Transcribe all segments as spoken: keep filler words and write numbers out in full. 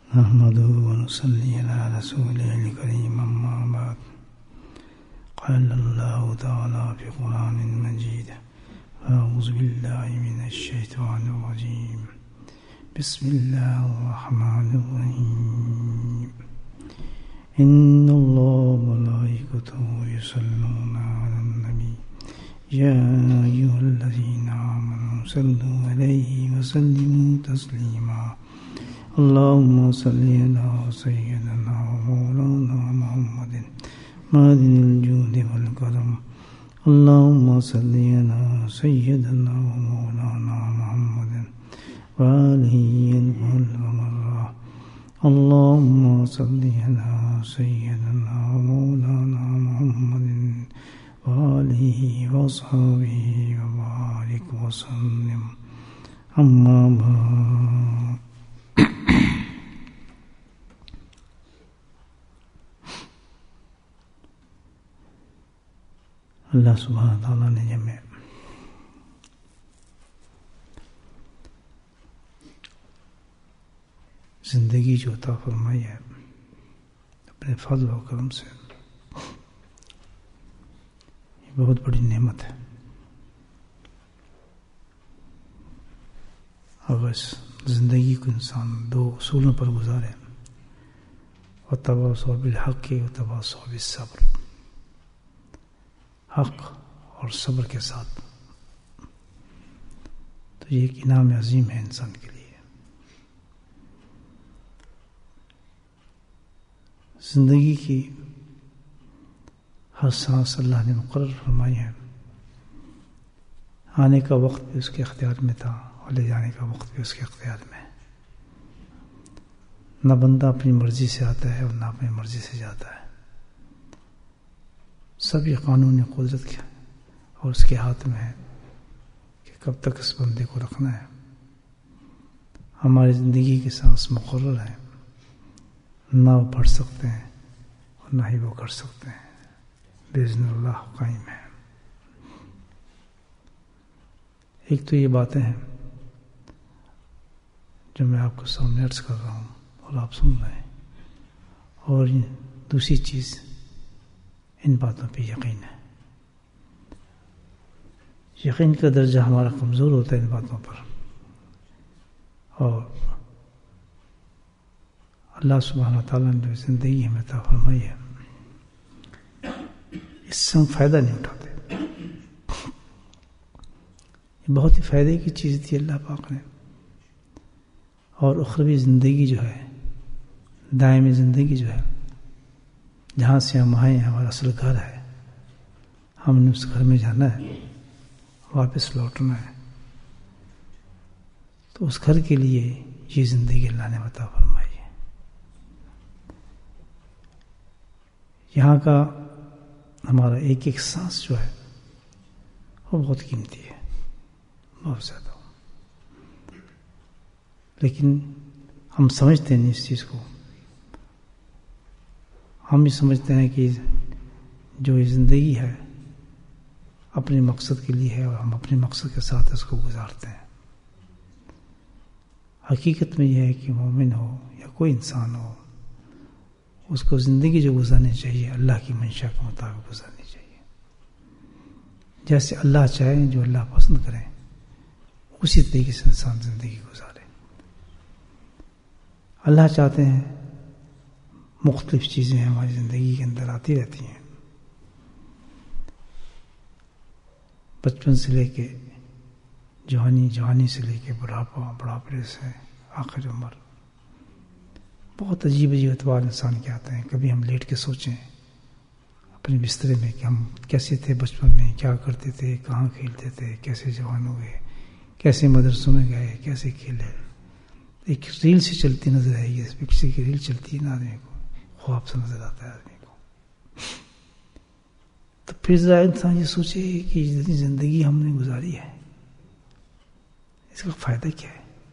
نحمده ونصلي على رسوله الكريم أما بعد قال الله تعالى في قرآن مجيد أعوذ بالله من الشيطان الرجيم بسم الله الرحمن الرحيم إن الله وملائكته يصلون على النبي يا أيها الذين آمنوا صلوا عليه وسلموا تسليما اللهم صل على سيدنا ومولانا محمد معدن الجود والكرم اللهم صل على سيدنا ومولانا محمد وآله المرة اللهم صل على سيدنا ومولانا محمد وآله وصحبه وبارك وسلم أما بعد اللہ سبحانہ تعالیٰ نے ہمیں زندگی جو عطا فرمائی ہے اپنے فضل و کرم سے، یہ بہت بڑی نعمت ہے۔ اور اس زندگی کو انسان دو اصولوں پر گزارے، وتواصوا بالحق وتواصوا بالصبر، حق اور صبر کے ساتھ، تو یہ ایک انعام عظیم ہے انسان کے لیے۔ زندگی کی ہر سانس اللہ نے مقرر فرمائی ہے، آنے کا وقت بھی اس کے اختیار میں تھا اور لے جانے کا وقت بھی اس کے اختیار میں۔ نہ بندہ اپنی مرضی سے آتا ہے اور نہ اپنی مرضی سے جاتا ہے، سب یہ قانون قدرت کیا اور اس کے ہاتھ میں ہے کہ کب تک اس بندے کو رکھنا ہے۔ ہماری زندگی کے سانس مقرر ہے، نہ وہ پڑھ سکتے ہیں اور نہ ہی وہ کر سکتے ہیں، باذن اللہ قائم ہے۔ ایک تو یہ باتیں ہیں جو میں آپ کو سامنے عرض کر رہا ہوں اور آپ سن رہے ہیں، اور دوسری چیز ان باتوں پہ یقین ہے۔ یقین کا درجہ ہمارا کمزور ہوتا ہے ان باتوں پر، اور اللہ سبحانہ تعالیٰ نے جو زندگی ہمیں عطا فرمائی ہے اس سے ہم فائدہ نہیں اٹھاتے۔ یہ بہت ہی فائدے کی چیز تھی اللہ پاک نے، اور اخروی زندگی جو ہے، دائمی زندگی جو ہے، جہاں سے ہم آئے ہیں، ہمارا اصل گھر ہے، ہم نے اس گھر میں جانا ہے، واپس لوٹنا ہے، تو اس گھر کے لیے یہ زندگی اللہ نے عطا فرمائی ہے۔ یہاں کا ہمارا ایک ایک سانس جو ہے وہ بہت قیمتی ہے، بہت زیادہ، لیکن ہم سمجھتے نہیں اس چیز کو۔ ہم بھی سمجھتے ہیں کہ جو یہ زندگی ہے اپنے مقصد کے لیے ہے، اور ہم اپنے مقصد کے ساتھ اس کو گزارتے ہیں۔ حقیقت میں یہ ہے کہ مومن ہو یا کوئی انسان ہو، اس کو زندگی جو گزارنی چاہیے اللہ کی منشا کے مطابق گزارنی چاہیے، جیسے اللہ چاہیں، جو اللہ پسند کریں، اسی طریقے سے انسان زندگی گزارے۔ اللہ چاہتے ہیں مختلف چیزیں ہماری زندگی کے اندر آتی رہتی ہیں، بچپن سے لے کے جوانی، جوانی سے لے کے بڑھاپا، بڑھاپے سے آخر عمر، بہت عجیب عجیب اتوار انسان کے آتے ہیں۔ کبھی ہم لیٹ کے سوچیں اپنے بسترے میں کہ ہم کیسے تھے بچپن میں، کیا کرتے تھے، کہاں کھیلتے تھے، کیسے جوان ہوئے، کیسے مدرسوں میں گئے، کیسے کھیلے۔ ایک ریل سے چلتی نظر آئے گی، اس پکچر کی ریل چلتی ہے نا، آدمی کو خواب سے نظر آتا ہے آدمی کو۔ تو پھر ذرا انسان یہ سوچے کہ جتنی زندگی ہم نے گزاری ہے اس کا فائدہ کیا ہے؟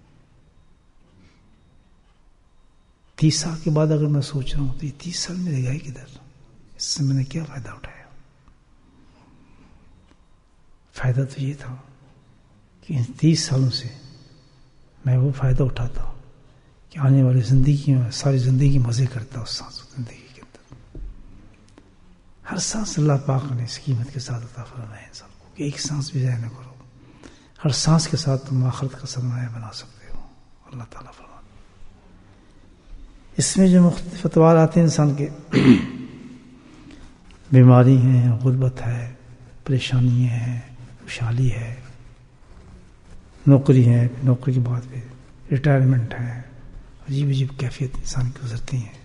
تیس سال کے بعد اگر میں سوچ رہا ہوں تو یہ تیس سال میرے گئے کدھر؟ اس سے میں نے کیا فائدہ اٹھایا؟ فائدہ تو یہ تھا کہ ان تیس سالوں سے میں وہ فائدہ اٹھاتا ہوں کہ کہ آنے والی زندگی میں ساری زندگی مزے کرتا ہے اس سانس زندگی کے اندر. ہر سانس اللہ پاک نے اس قیمت کے ساتھ عطا فرمایا ہے انسان کو کہ ایک سانس بھی ضائع نہ کرو. ہر سانس کے ساتھ تم آخرت کا سرمایہ بنا سکتے ہو. اللہ تعالیٰ فرماتا اس میں جو مختلف اطوار آتے ہیں انسان کے، بیماری ہیں، غربت ہے، پریشانیاں ہیں، خوشحالی ہے، نوکری ہے، نوکری کے بعد پھر ریٹائرمنٹ ہے، عجیب عجیب کیفیت انسان کی گزرتی ہیں.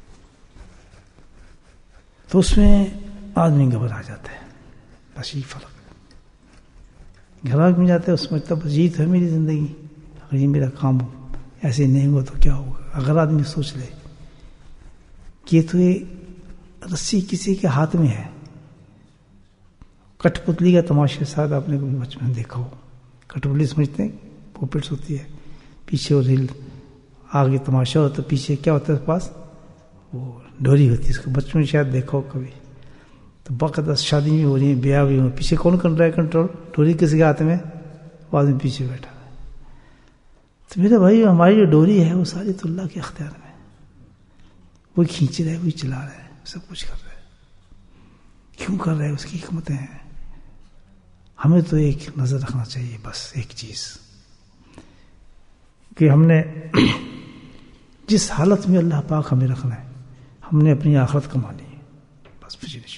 تو اس میں آدمی گھبرا جاتا ہے. بس یہ فرق ہے، گھبرا میں جاتا ہے. اس میں تب جیت ہے میری زندگی، اگر یہ میرا کام ہو ایسے نہیں ہوا تو کیا ہوگا. اگر آدمی سوچ لے کہ تو یہ رسی کسی کے ہاتھ میں ہے، کٹ پتلی کا تماشے کے ساتھ آپ نے کبھی بچپن میں دیکھا ہو. کٹ پتلی سمجھتے ہیں پوپٹس ہوتی ہے، پیچھے وہ ریل، آگے تماشا ہوتا ہے، پیچھے کیا ہوتا ہے اس پاس وہ ڈوری ہوتی ہے. اس کو بچپن میں شاید دیکھا ہو کبھی. تو باقاعدہ شادی بھی ہو رہی ہے، بیاہ بھی ہو، پیچھے کون کر رہا ہے کنٹرول؟ ڈوری کسی کے ہاتھ میں، وہ آدمی پیچھے بیٹھا ہے. تو میرا بھائی ہماری جو ڈوری ہے وہ ساری تو اللہ کے اختیار میں، وہی کھینچ رہا ہے، وہی چلا رہا ہے، سب کچھ کر رہا ہے. کیوں کر رہا ہے؟ اس کی حکمتیں ہیں. ہمیں تو ایک نظر رکھنا چاہیے، بس ایک چیز کہ ہم نے جس حالت میں اللہ پاک ہمیں رکھنا ہے، ہم نے اپنی آخرت کمانی ہے. بس فجرش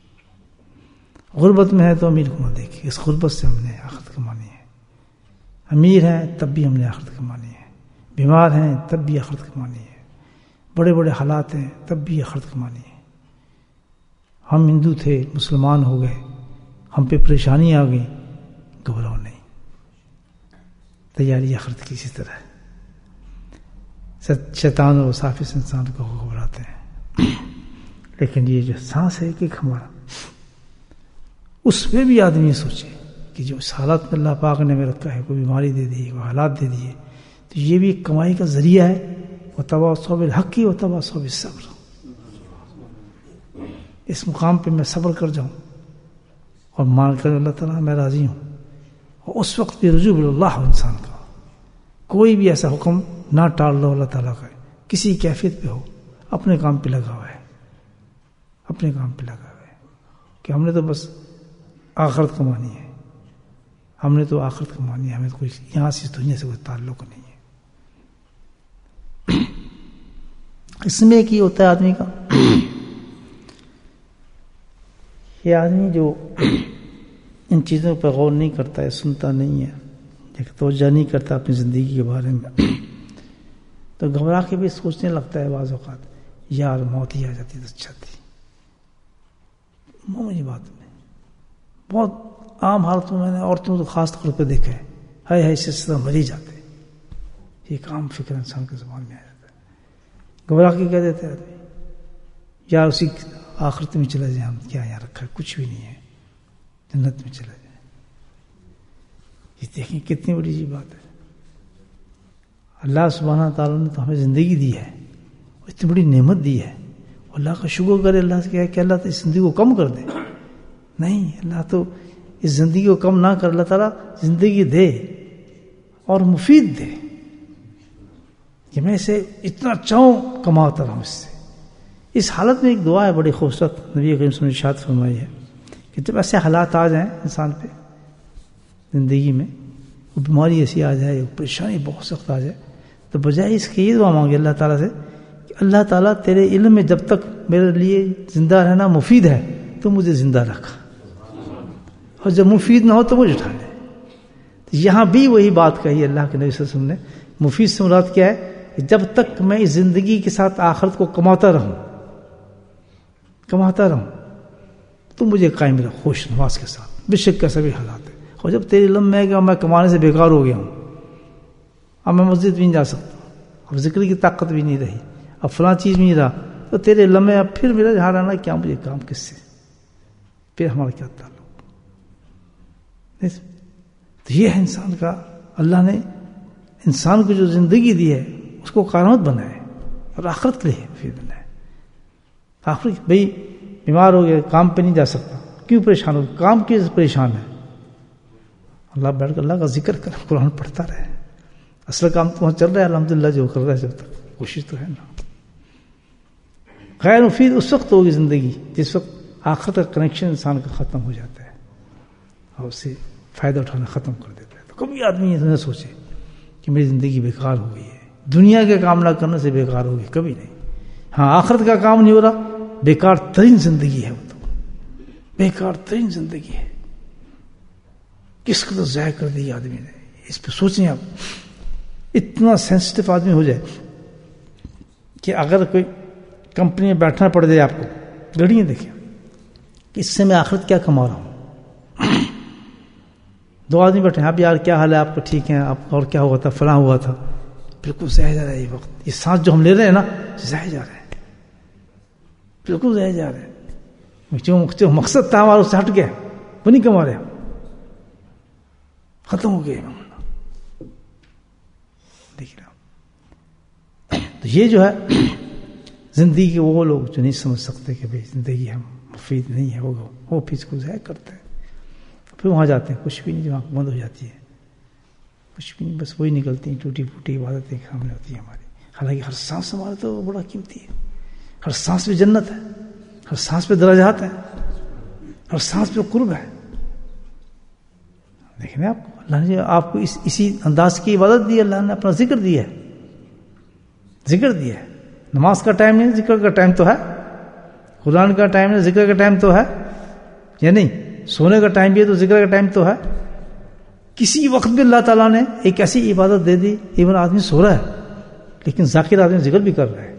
غربت میں ہے تو امیر کو نہ دیکھیں، اس غربت سے ہم نے آخرت کمانی ہے. امیر ہیں تب بھی ہم نے آخرت کمانی ہے، بیمار ہیں تب بھی آخرت کمانی ہے، بڑے بڑے حالات ہیں تب بھی آخرت کمانی ہے. ہم ہندو تھے، مسلمان ہو گئے، ہم پہ پریشانی آ گئی، گھبراؤ نہیں، تیاری آخرت کی اسی طرح ہے. شیطان اور وساوس انسان کو گھبراتے ہیں. لیکن یہ جو سانس ہے کہ ہمارا، اس میں بھی آدمی سوچے کہ جو اس حالات میں اللہ پاک نے میں رکھا ہے، کوئی بیماری دے دی، کوئی حالات دے دیے، تو یہ بھی ایک کمائی کا ذریعہ ہے. وتواصوا بالحق وتواصوا بالصبر. اس مقام پہ میں صبر کر جاؤں اور مان کر اللہ تعالیٰ میں راضی ہوں. اور اس وقت بھی رجوع اللہ انسان کا کوئی بھی ایسا حکم نہ ٹال لو اللہ تعالیٰ کا، کسی کیفیت پہ ہو، اپنے کام پہ لگا ہوا ہے، اپنے کام پہ لگا ہوا ہے کہ ہم نے تو بس آخرت کمانی ہے، ہم نے تو آخرت کمانی ہے، ہمیں تو کوئی یہاں سے دنیا سے کوئی تعلق نہیں ہے. اس میں ایک ہی ہوتا ہے آدمی کا، یہ آدمی جو ان چیزوں پر غور نہیں کرتا ہے، سنتا نہیں ہے، ایک توجہ نہیں کرتا اپنی زندگی کے بارے میں، تو گھبرا کے بھی سوچنے لگتا ہے بعض اوقات یار موت ہی آ جاتی تو اچھا تھی. معمولی بات میں بہت عام حالتوں میں نے عورتوں تو خاص طور پہ دیکھا ہے، ہائے ہائے سے سدا مر ہی جاتے. یہ ایک عام فکر انسان کے زبان میں آ جاتا ہے. گھبرا کے کہہ دیتے آدمی یا اسی آخرت میں چلا جائے، ہم کیا یہاں رکھا ہے، کچھ بھی نہیں ہے، جنت میں چلا جائے. یہ دیکھیں کتنی بڑی جی بات ہے. اللہ سبحانہ تعالیٰ نے تو ہمیں زندگی دی ہے، اتنی بڑی نعمت دی ہے. اللہ کا شکر کرے، اللہ سے کہے کہ اللہ تو اس زندگی کو کم کر دے. نہیں، اللہ تو اس زندگی کو کم نہ کر، اللہ تعالیٰ زندگی دے اور مفید دے کہ میں اسے اتنا چاہوں کماتا رہوں اس سے. اس حالت میں ایک دعا ہے بڑی خوبصورت، نبی کریم صلی اللہ علیہ وسلم نے ارشاد فرمائی ہے کہ جب ایسے حالات آ جائیں انسان پہ زندگی میں، وہ بیماری ایسی آ جائے، وہ پریشانی بہت سخت آ جائے، تو بجائے اس کے یہ دعا مانگے اللہ تعالیٰ سے کہ اللہ تعالیٰ تیرے علم میں جب تک میرے لیے زندہ رہنا مفید ہے تو مجھے زندہ رکھ، اور جب مفید نہ ہو تو مجھے اٹھا لے. تو یہاں بھی وہی بات کہی اللہ کے نبی صلی اللہ علیہ وسلم نے. مفید سے مراد کیا ہے کہ جب تک میں اس زندگی کے ساتھ آخرت کو کماتا رہوں کماتا رہوں تو مجھے قائم رکھ خوش نواز کے ساتھ، بے شک کیسا بھی حالات ہے. اور جب تیری علم میں ہے کہ میں کمانے سے بیکار ہو گیا ہوں، اب میں مسجد بھی نہیں جا سکتا، اب ذکر کی طاقت بھی نہیں رہی، اب فلاں چیز بھی نہیں رہا، تو تیرے علم میں اب پھر میرا جہاں رہنا کیا، مجھے کام کس سے، پھر ہمارا کیا تعلق. تو یہ ہے انسان کا، اللہ نے انسان کو جو زندگی دی ہے اس کو کارآمد بنائے اور آخرت کے لیے پھر بنائے. آخرت بھائی بیمار ہو گیا، کام پہ نہیں جا سکتا، کیوں پریشان ہو؟ کام کی پریشان ہے، اللہ بیٹھ کر اللہ کا ذکر کر، قرآن پڑھتا رہے، اصل کام تو وہاں چل رہا ہے الحمدللہ، جو کر رہا ہے جب تک کوشش تو ہے نا. غیر مفید اس وقت ہوگی زندگی جس وقت آخرت کا کنیکشن انسان کا ختم ہو جاتا ہے اور اس سے فائدہ اٹھانا ختم کر دیتا ہے. تو کبھی آدمی یہ نہ سوچے کہ میری زندگی بیکار ہو گئی ہے، دنیا کے کام نہ کرنے سے بیکار ہوگی، کبھی نہیں. ہاں آخرت کا کام نہیں ہو رہا، بیکار ترین زندگی ہے وہ، تو بیکار ترین زندگی ہے. کس قدر ضائع کر دی آدمی نے، اس پہ سوچیں آپ. اتنا سینسٹیو آدمی ہو جائے کہ اگر کوئی کمپنی میں بیٹھنا پڑ جائے آپ کو، گھڑیاں دیکھیں کہ اس سے میں آخرت کیا کما رہا ہوں. دو آدمی بیٹھے ہیں، اب یار کیا حال ہے آپ کا، ٹھیک ہے آپ، اور کیا ہوا تھا، فلاں ہوا تھا. بالکل ضائع جا رہا ہے یہ وقت، یہ سانس جو ہم لے رہے ہیں نا ضائع جا رہا ہے، بالکل ضائع جا رہا ہے. جو مقصد تھا ہمارا اس سے ہٹ گیا، وہ نہیں کما رہے، ختم ہو گئے. دیکھ رہا تو یہ جو ہے زندگی کے وہ لوگ جو نہیں سمجھ سکتے کہ بھائی زندگی ہم مفید نہیں ہے، ہوگا وہ پھر اس کو ضائع کرتے ہیں. پھر وہاں جاتے ہیں، کچھ بھی نہیں، وہاں بند ہو جاتی ہے، کچھ بھی نہیں، بس وہی نکلتی ہیں ٹوٹی پھوٹی عبادتیں سامنے ہوتی ہیں ہماری. حالانکہ ہر سانس ہمارا تو بڑا قیمتی ہے، ہر سانس پہ جنت ہے، ہر سانس پہ درجات ہیں، ہر سانس پہ قرب ہے. دیکھیں آپ کو اللہ نے آپ کو اس اسی انداز کی عبادت دی ہے، اللہ نے اپنا ذکر دیا ہے، ذکر دیا ہے. نماز کا ٹائم نہیں، ذکر کا ٹائم تو ہے. قرآن کا ٹائم نہیں، ذکر کا ٹائم تو ہے یا نہیں. سونے کا ٹائم بھی ہے تو ذکر کا ٹائم تو ہے. کسی وقت بھی اللہ تعالیٰ نے ایک ایسی عبادت دے دی، ایون آدمی سو رہا ہے لیکن ذاکر آدمی ذکر بھی کر رہا ہے.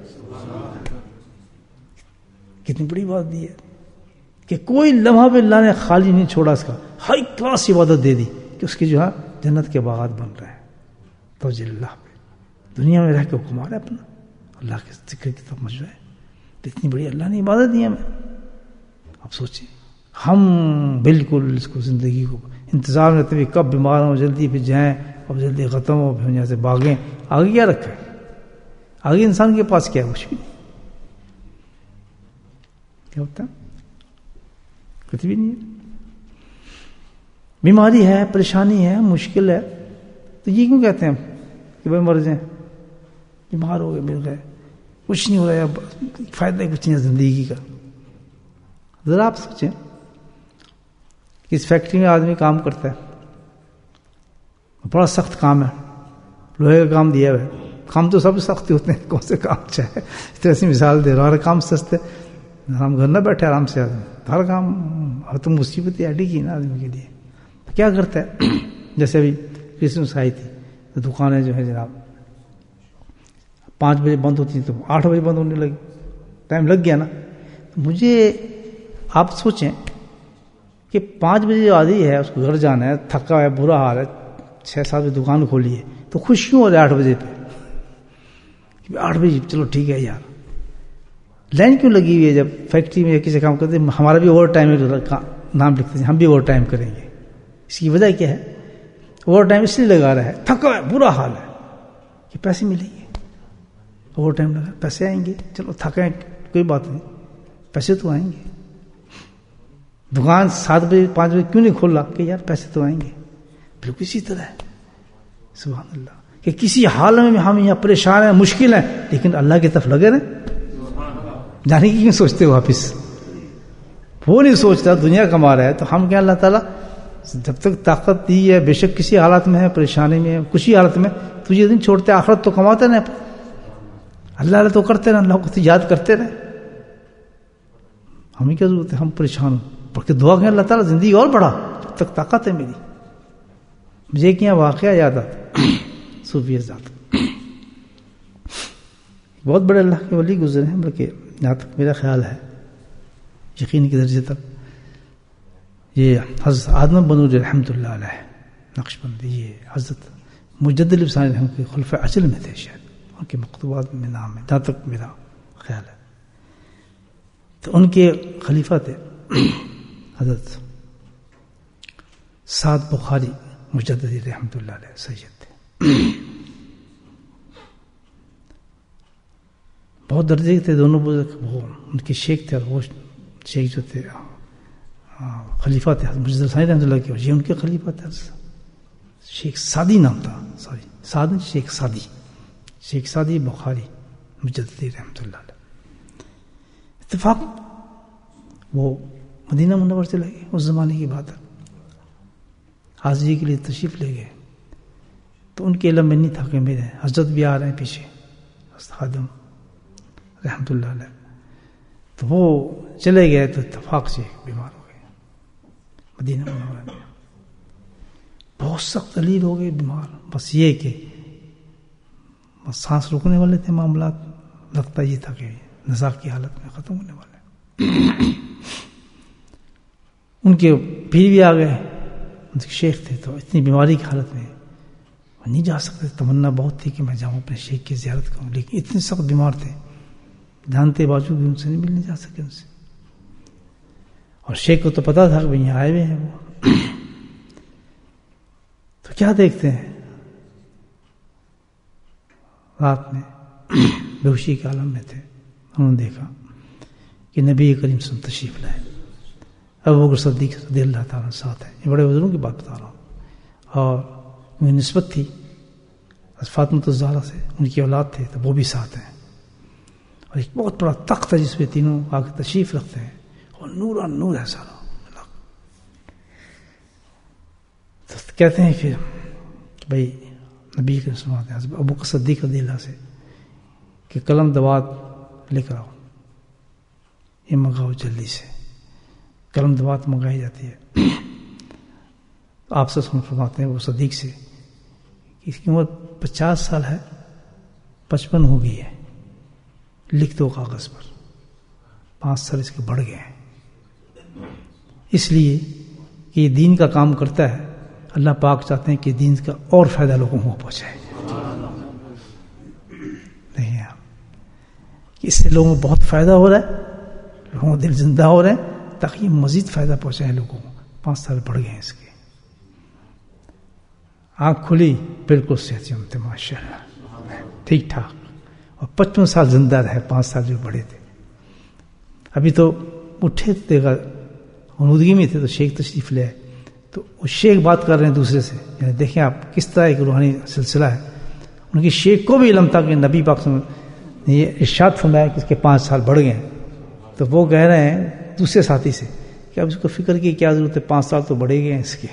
کتنی بڑی بات دی ہے کہ کوئی لمحہ بھی اللہ نے خالی نہیں چھوڑا، اس کا ہائی کلاس عبادت دے دی کہ اس کی جو ہے جنت کے باغات بن رہے ہیں. توجہ اللہ پہ دنیا میں رہ کے حکم آ رہا ہے اپنا، اللہ کے ذکر کی طرف مجبور ہے. تو اتنی بڑی اللہ نے عبادت دی ہمیں. اب سوچیں ہم بالکل اس کو زندگی کو انتظار میں رہتے ہوئے کب بیمار ہوں، جلدی پھر جائیں، اب جلدی ختم ہو، پھر یہاں سے بھاگیں. آگے کیا رکھا ہے؟ آگے انسان کے پاس کیا ہے؟ کچھ بھی نہیں. کیا ہوتا ہے؟ کچھ بھی نہیں ہے. بیماری ہے، پریشانی ہے، مشکل ہے، تو یہ کیوں کہتے ہیں کہ بھائی مر جائیں، بیمار ہو گئے، مل گئے، کچھ نہیں ہو رہا ہے، فائدہ کچھ نہیں ہے زندگی کا. ذرا آپ سوچیں اس فیکٹری میں آدمی کام کرتا ہے، بڑا سخت کام ہے، لوہے کا کام دیا ہے. کام تو سب سخت ہوتے ہیں، کون سے کام چاہے، اس طرح سے مثال دے رہا. ہر کام سستے، ہم گھر نہ بیٹھے آرام سے آدمی، ہر کام ہر تو مصیبت ایڈی کی نا آدمی کے لیے. کیا کرتا ہے؟ جیسے ابھی کرسمس آئی تھی تو دکانیں جو ہے جناب پانچ بجے بند ہوتی ہیں تو آٹھ بجے بند ہونے لگی، ٹائم لگ گیا نا. مجھے آپ سوچیں کہ پانچ بجے آدھی ہے، اس کو گھر جانا ہے، تھکا ہے، برا حال ہے، چھ سات بجے دکان کھولی ہے، تو خوش کیوں ہو رہا ہے آٹھ بجے پہ؟ آٹھ بجے چلو ٹھیک ہے یار. لائن کیوں لگی ہوئی ہے؟ جب فیکٹری میں کسی کام کرتے ہیں، ہمارا بھی اوور ٹائم نام لکھتے ہیں، ہم بھی اوور ٹائم کریں گے. اس کی وجہ کیا ہے؟ اوور ٹائم اس لیے لگا رہا ہے، تھکا ہے، برا حال ہے، کہ پیسے ملیں گے. اوور ٹائم لگا، پیسے آئیں گے، چلو تھکا ہے کوئی بات نہیں، پیسے تو آئیں گے. دکان سات بجے پانچ بجے کیوں نہیں کھولا؟ کہ یار پیسے تو آئیں گے. بالکل اسی طرح ہے، سبحان اللہ، کہ کسی حال میں ہم یہاں پریشان ہیں، مشکل ہیں، لیکن اللہ کی طرف لگے رہے. جانے کی کیوں سوچتے ہو واپس؟ وہ نہیں سوچتا، دنیا کما رہا ہے. تو ہم کیا اللہ تعالیٰ جب تک طاقت دی ہے، بے شک کسی حالت میں ہے، پریشانی میں ہے، کچھ ہی حالت میں، تو یہ دن چھوڑتے، آخرت تو کماتے رہے، اللہ اللہ تو کرتے رہے، اللہ کو تو یاد کرتے رہے. ہمیں کیا ضرورت ہے ہم پریشان ہوں؟ بلکہ دعا کریں اللہ تعالیٰ زندگی اور بڑھا جب تک طاقت ہے میری. مجھے کیا واقعہ یاد آتا، صوفی ذات بہت بڑے اللہ کے ولی گزرے ہیں، بلکہ جہاں تک میرا خیال ہے یقین کے درجے تک یہ حضرت آدم بنوری رحمۃ اللہ علیہ نقش بندی، یہ حضرت مجدد ثانی رحمۃ اللہ کے خلفۂ اجل میں تھے، شاید ان کے مکتوبات میں نام ہے جہاں تک میرا خیال ہے. تو ان کے خلیفہ تھے حضرت سعد بخاری مجددی رحمۃ اللہ علیہ، سید تھے، بہت درجے کے تھے دونوں. وہ ان کے شیخ تھے، اور وہ شیخ جو تھے خلیفہ تھے حضرت مجدد ثانی رحمۃ اللہ کے، یہ ان کے خلیفہ تھے شیخ سعدی نام تھا، سوری سعد شیخ سعدی، شیخ سعدی بخاری مجددی رحمۃ اللہ علیہ. اتفاق وہ مدینہ منور چلے گئے، اس زمانے کی بات ہے. حاضری کے لیے تشریف لے گئے تو ان کے علم میں نہیں تھا کہ میرے حضرت بھی آ رہے ہیں پیچھے، خادم رحمۃ اللہ علیہ. تو وہ چلے گئے تو اتفاق سے بیمار ہو گئے مدینہ منورہ میں. بہت سخت دلیل ہو گئے بیمار. بس یہ کہ بس سانس روکنے والے تھے معاملات، لگتا یہ تھا کہ نزاع کی حالت میں ختم ہونے والے. ان کے پیر بھی آ گئے، ان کے شیخ تھے، تو اتنی بیماری کی حالت میں نہیں جا سکتے. تمنا بہت تھی کہ میں جاؤں اپنے شیخ کی زیارت کروں، لیکن اتنے سخت بیمار تھے، جانتے باوجود بھی ان سے نہیں ملنے جا سکے ان سے. اور شیخ کو تو پتا تھا کہ بھئی یہاں آئے ہوئے ہیں وہ. تو کیا دیکھتے ہیں رات میں بے ہوشی کے عالم میں تھے، انہوں نے دیکھا کہ نبی کریم صلی اللہ علیہ وسلم تشریف لائے. ابو بکر صدیق رضی اللہ تعالیٰ ساتھ ہیں. یہ بڑے بزرگوں کی بات بتا رہا ہوں. اور انہیں نسبت تھی فاطمہ الزہرا سے، ان کی اولاد تھے تو وہ بھی ساتھ ہیں. اور ایک بہت بڑا تخت ہے جس پہ تینوں آ کے تشریف رکھتے ہیں، اور نور اور نور ہے سارا. تو کہتے ہیں پھر کہ بھائی نبی کے سناتے ہیں ابو بکر صدیق رضی اللہ سے کہ قلم دوات لے کر آؤ، یہ منگاؤ جلدی سے. قلم دوات منگائی جاتی ہے. آپ سے سن فرماتے ہیں وہ صدیق سے کہ اس کی عمر پچاس سال ہے، پچپن ہو گئی ہے، لکھ دو کاغذ پر. پانچ سال اس کے بڑھ گئے ہیں، اس لیے کہ یہ دین کا کام کرتا ہے. اللہ پاک چاہتے ہیں کہ دین کا اور فائدہ لوگوں کو پہنچائے. نہیں کہ اس سے لوگوں کو بہت فائدہ ہو رہا ہے، لوگوں کو دل زندہ ہو رہے ہیں، تاکہ یہ مزید فائدہ پہنچائے لوگوں کو. پانچ سال بڑھ گئے ہیں اس کے. آنکھ کھلی بالکل صحت یاب تھے ماشاء اللہ، ٹھیک ٹھاک. اور پچپن سال زندہ رہے، پانچ سال جو بڑے تھے. ابھی تو اٹھے تھے، غنودگی میں تھے تو شیخ تشریف لے آئے. تو وہ شیخ بات کر رہے ہیں دوسرے سے، یعنی دیکھیں آپ کس طرح ایک روحانی سلسلہ ہے. ان کی شیخ کو بھی علم تھا کہ نبی پاک نے یہ ارشاد فرمایا کہ اس کے پانچ سال بڑھ گئے ہیں. تو وہ کہہ رہے ہیں دوسرے ساتھی سے کہ اب اس کو فکر کی کیا ضرورت ہے، پانچ سال تو بڑھے گئے ہیں اس کے.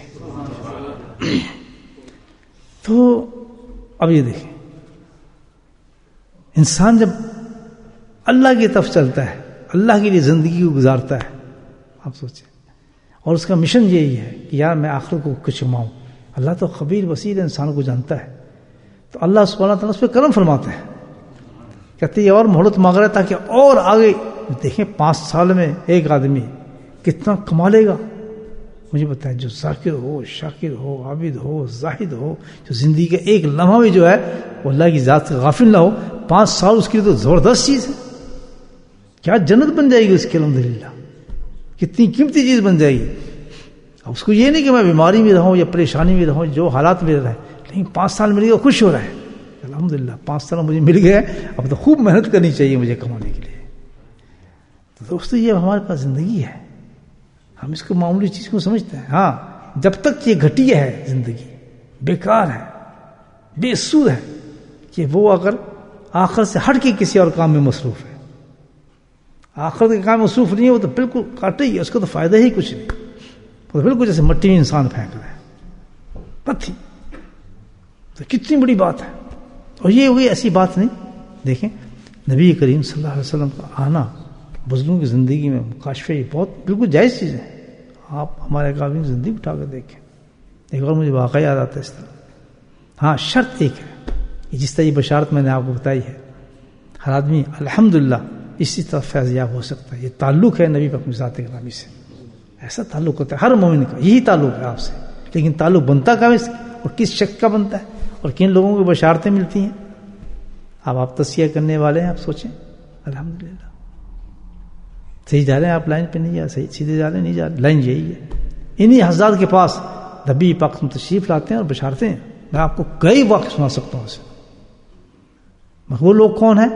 تو اب یہ دیکھیں انسان جب اللہ کی طرف چلتا ہے، اللہ کے لیے زندگی کو گزارتا ہے، آپ سوچیں، اور اس کا مشن یہی ہے کہ یار میں آخر کو کچھ کماؤں. اللہ تو خبیر بصیر انسان کو جانتا ہے. تو اللہ سبحانہ تعالیٰ اس پہ کرم فرماتا ہے، کہتے ہیں اور مہلت مانگ رہا ہے تاکہ اور آگے. دیکھیں پانچ سال میں ایک آدمی کتنا کما لے گا. مجھے بتائیں جو ذاکر ہو، شاکر ہو، عابد ہو، زاہد ہو، جو زندگی کا ایک لمحہ بھی جو ہے وہ اللہ کی ذات سے غافل نہ ہو، پانچ سال اس کے لیے تو زبردست چیز ہے. کیا جنت بن جائے گی اس کی الحمدللہ، کتنی قیمتی چیز بن جائے گی. اب اس کو یہ نہیں کہ میں بیماری میں رہوں یا پریشانی میں رہوں، جو حالات میں رہے، لیکن پانچ سال مل گئے خوش ہو رہا ہے. الحمدللہ پانچ سال مجھے مل گئے، اب تو خوب محنت کرنی چاہیے مجھے کمانے کے لیے. تو دوستو یہ ہمارے پاس زندگی ہے، ہم اس کو معمولی چیز کو سمجھتے ہیں. ہاں جب تک یہ گھٹیا ہے زندگی، بیکار ہے، بے سود ہے، کہ وہ اگر آخر سے ہٹ کے کسی اور کام میں مصروف ہے، آخر کے کام میں مصروف نہیں ہے، وہ تو بالکل کاٹے ہی، اس کو تو فائدہ ہی کچھ نہیں. وہ تو بالکل جیسے مٹی میں انسان پھینک رہا ہے پتھی. تو کتنی بڑی بات ہے. اور یہ ہوئی ایسی بات نہیں. دیکھیں نبی کریم صلی اللہ علیہ وسلم کا آنا بزرگوں کی زندگی میں مکاشفہ یہ بہت بالکل جائز چیز ہے. آپ ہمارے قابل زندگی اٹھا کر دیکھیں. ایک اور مجھے واقعہ یاد آتا ہے اس طرح. ہاں شرط ایک ہے، جس طرح یہ بشارت میں نے آپ کو بتائی ہے، ہر آدمی الحمدللہ اسی طرح فیض یاب ہو سکتا ہے. یہ تعلق ہے نبی پاک ذات گرامی سے، ایسا تعلق ہوتا ہے ہر مومن کا، یہی تعلق ہے آپ سے. لیکن تعلق بنتا کب اس اور کس شخص کا بنتا ہے اور کن لوگوں کو بشارتیں ملتی ہیں؟ اب آپ تسکیہ کرنے والے ہیں، آپ سوچیں. الحمدللہ صحیح جا رہے ہیں آپ، لائن پہ نہیں جا صحیح سیدھے جا رہے ہیں، نہیں جا رہے، لائن یہی ہے. انہی حضرات کے پاس نبی پاک تشریف لاتے ہیں اور بشارتے ہیں. میں آپ کو کئی واقع سنا سکتا ہوں اسے. وہ لوگ کون ہیں،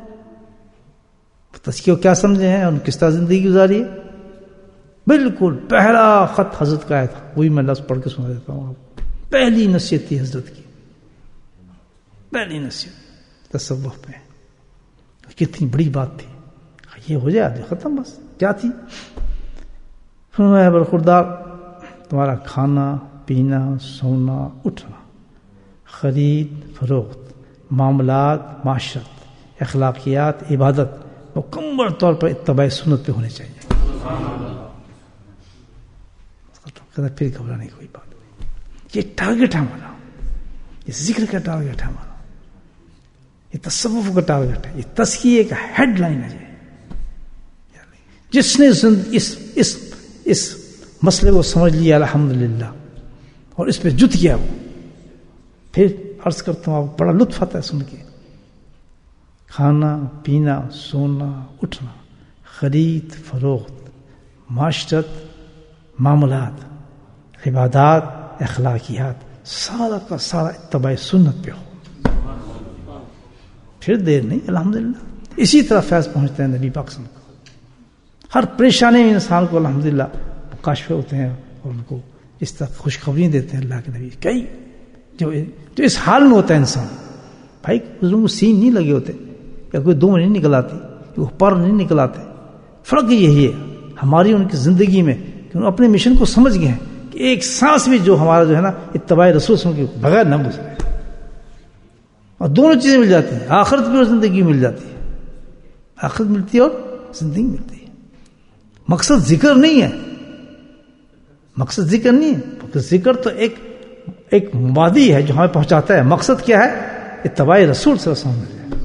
تزکیہ کیا سمجھے ہیں اور کس طرح زندگی گزاری ہے. بالکل پہلا خط حضرت کا آیا تھا، وہی میں لفظ پڑھ کے سنا دیتا ہوں آپ. پہلی نصیحت تھی حضرت کی، پہلی نصیحت تصوف پہ، کتنی بڑی بات تھی. یہ ہو جائے ختم، بس کیا تھی. فرمایا برخوردار تمہارا کھانا پینا سونا اٹھنا، خرید فروخت، معاملات معاشرت، اخلاقیات عبادت مکمل طور پر اتباع سنت پہ ہونے چاہیے. پھر گھبرانے کی کوئی بات نہیں. یہ ٹارگیٹ ہے ہمارا، یہ ذکر کا ٹارگیٹ ہے ہمارا، یہ تصوف کا ٹارگیٹ ہے، یہ تزکیے کا ہیڈ لائن ہے. جس نے اس اس اس مسئلے کو سمجھ لیا الحمدللہ اور اس پہ جت گیا، وہ پھر عرض کرتا ہوں آپ، بڑا لطف آتا ہے سن کے. کھانا پینا سونا اٹھنا، خرید فروخت، معاشرت معاملات عبادات اخلاقیات، سارا کا سارا اتباع سنت پہ ہو، پھر دیر نہیں. الحمدللہ اسی طرح فیض پہنچتا ہے نبی پاک صلی اللہ علیہ وسلم کو. ہر پریشانی میں انسان کو الحمدللہ کاشفے ہوتے ہیں اور ان کو اس طرح خوشخبری دیتے ہیں اللہ کے نبی. کئی جو جو اس حال میں ہوتا ہے انسان، بھائی حضور کو سین نہیں لگے ہوتے، یا کوئی دو نہیں نکل آتی، وہ پر نہیں نکل آتے. فرق یہی ہے ہماری ان کی زندگی میں کہ انہوں اپنے مشن کو سمجھ گئے ہیں کہ ایک سانس بھی جو ہمارا جو ہے نا اتباع رسول صلی اللہ علیہ وسلم کے بغیر نہ گزرے، اور دونوں چیزیں مل جاتی ہیں، آخرت بھی اور زندگی مل جاتی ہے. آخرت ملتی ہے اور زندگی ملتی ہے. مقصد ذکر نہیں ہے، مقصد ذکر نہیں ہے، ذکر تو ایک ایک مادی ہے جو ہمیں پہنچاتا ہے. مقصد کیا ہے؟ اتباع رسول صلی اللہ علیہ وسلم.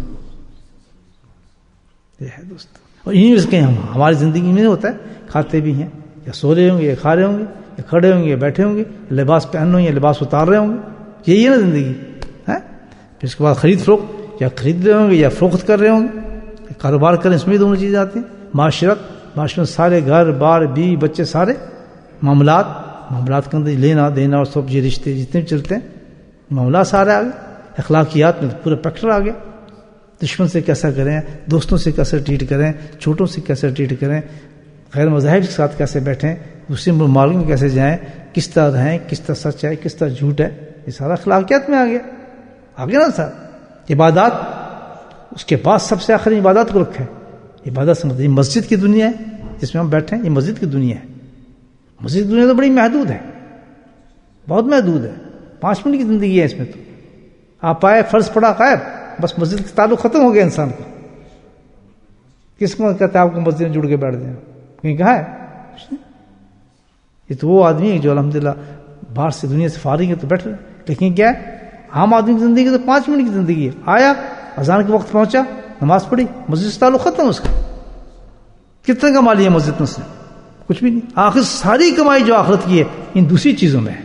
یہ ہے دوست، اور انہیں میں سے کہیں ہم ہماری زندگی میں نہیں ہوتا ہے. کھاتے بھی ہیں یا سو رہے ہوں گے یا کھا رہے ہوں گے یا کھڑے ہوں گے یا بیٹھے ہوں گے، لباس پہن رہے ہوں یا لباس اتار رہے ہوں گے، یہی ہے نا زندگی ہے. پھر اس کے بعد خرید فروخت، یا خرید رہے ہوں گے یا فروخت کر رہے ہوں گے، کاروبار کریں، اس میں دونوں چیزیں آتی ہیں. معاشرت، معاشرت سارے گھر بار بیوی بچے سارے معاملات، معاملات کے اندر لینا دینا اور سب یہ رشتے جتنے بھی چلتے ہیں، معاملات سارے آ گئے. اخلاقیات میں پورا پیکٹر آ گیا. دشمن سے کیسا کریں، دوستوں سے کیسے ٹریٹ کریں، چھوٹوں سے کیسے ٹریٹ کریں، غیر مذاہب کے ساتھ کیسے بیٹھیں، دوسرے ممالک میں کیسے جائیں، کس طرح رہیں، کس طرح سچ ہے کس طرح جھوٹ ہے، یہ سارا اخلاقیات میں آ گیا. آگے نا سر عبادات، اس کے بعد سب سے آخر عبادات کو رکھا ہے. عبادت سمجھتے یہ مسجد کی دنیا ہے جس میں ہم بیٹھے ہیں، یہ مسجد کی دنیا ہے. مسجد کی دنیا تو بڑی محدود ہے، بہت محدود ہے. پانچ منٹ کی زندگی ہے اس میں. تو آپ آئے فرض پڑا غائب، بس مسجد کا تعلق ختم ہو گیا انسان کا. کس کو کہتا ہے آپ کو مسجد میں جڑ کے بیٹھ جائیں؟ کہیں کہا ہے؟ یہ تو وہ آدمی ہے جو الحمدللہ باہر سے دنیا سے فارغ ہے تو بیٹھ رہے. لیکن کیا ہے، عام آدمی کی زندگی تو پانچ منٹ کی زندگی ہے. آیا اذان کے وقت پہنچا، نماز پڑھی، مسجد سے تعلق ختم. اس کا کتنا کما لیا مسجد میں سے؟ کچھ بھی نہیں. آخر ساری کمائی جو آخرت کی ہے ان دوسری چیزوں میں ہے.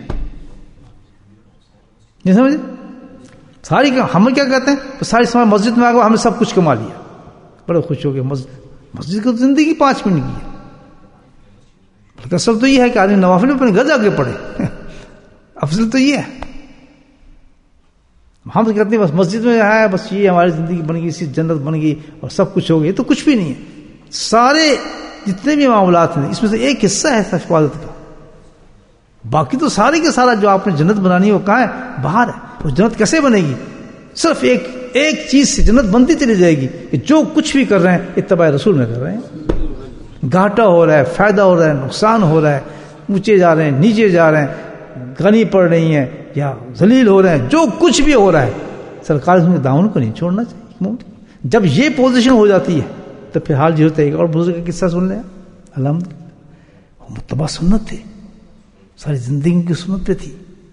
نہیں سمجھے؟ ساری ہم کیا کہتے ہیں کہ ساری سماج مسجد میں آ گئے، ہم نے سب کچھ کما لیا، بڑے خوش ہو گئے. مسجد مسجد کی زندگی پانچ منٹ کی ہے. بلکہ اصل تو یہ ہے کہ آدمی نوافل میں اپنے گھر جا کے پڑھے. افضل تو یہ ہے. ہم تو کہتے ہیں بس مسجد میں آیا، بس یہ ہماری زندگی بن گئی، اسی جنت بن گئی اور سب کچھ ہو گئی. تو کچھ بھی نہیں ہے. سارے جتنے بھی معاملات ہیں اس میں سے ایک حصہ ہے حفاظت کا. باقی تو سارے کے سارا جو آپ نے جنت بنانی ہے وہ کہاں ہے؟ باہر ہے. وہ جنت کیسے بنے گی؟ صرف ایک ایک چیز سے جنت بنتی چلی جائے گی کہ جو کچھ بھی کر رہے ہیں اتباع رسول میں کر رہے ہیں. گھاٹا ہو رہا ہے، فائدہ ہو رہا ہے، نقصان ہو رہا ہے، اونچے جا رہے ہیں نیچے جا رہے ہیں، غنی پڑ رہی ہیں یا ذلیل ہو رہے ہیں، جو کچھ بھی ہو رہا ہے سرکار اس میں دامن کو نہیں چھوڑنا چاہیے. جب یہ پوزیشن ہو جاتی ہے تو پھر حال جی ہوتا ہے. اور بزرگ کا قصہ سن لیں الحمدللہ، وہ متبع سنت تھے، ساری زندگی کی سنت پہ تھی.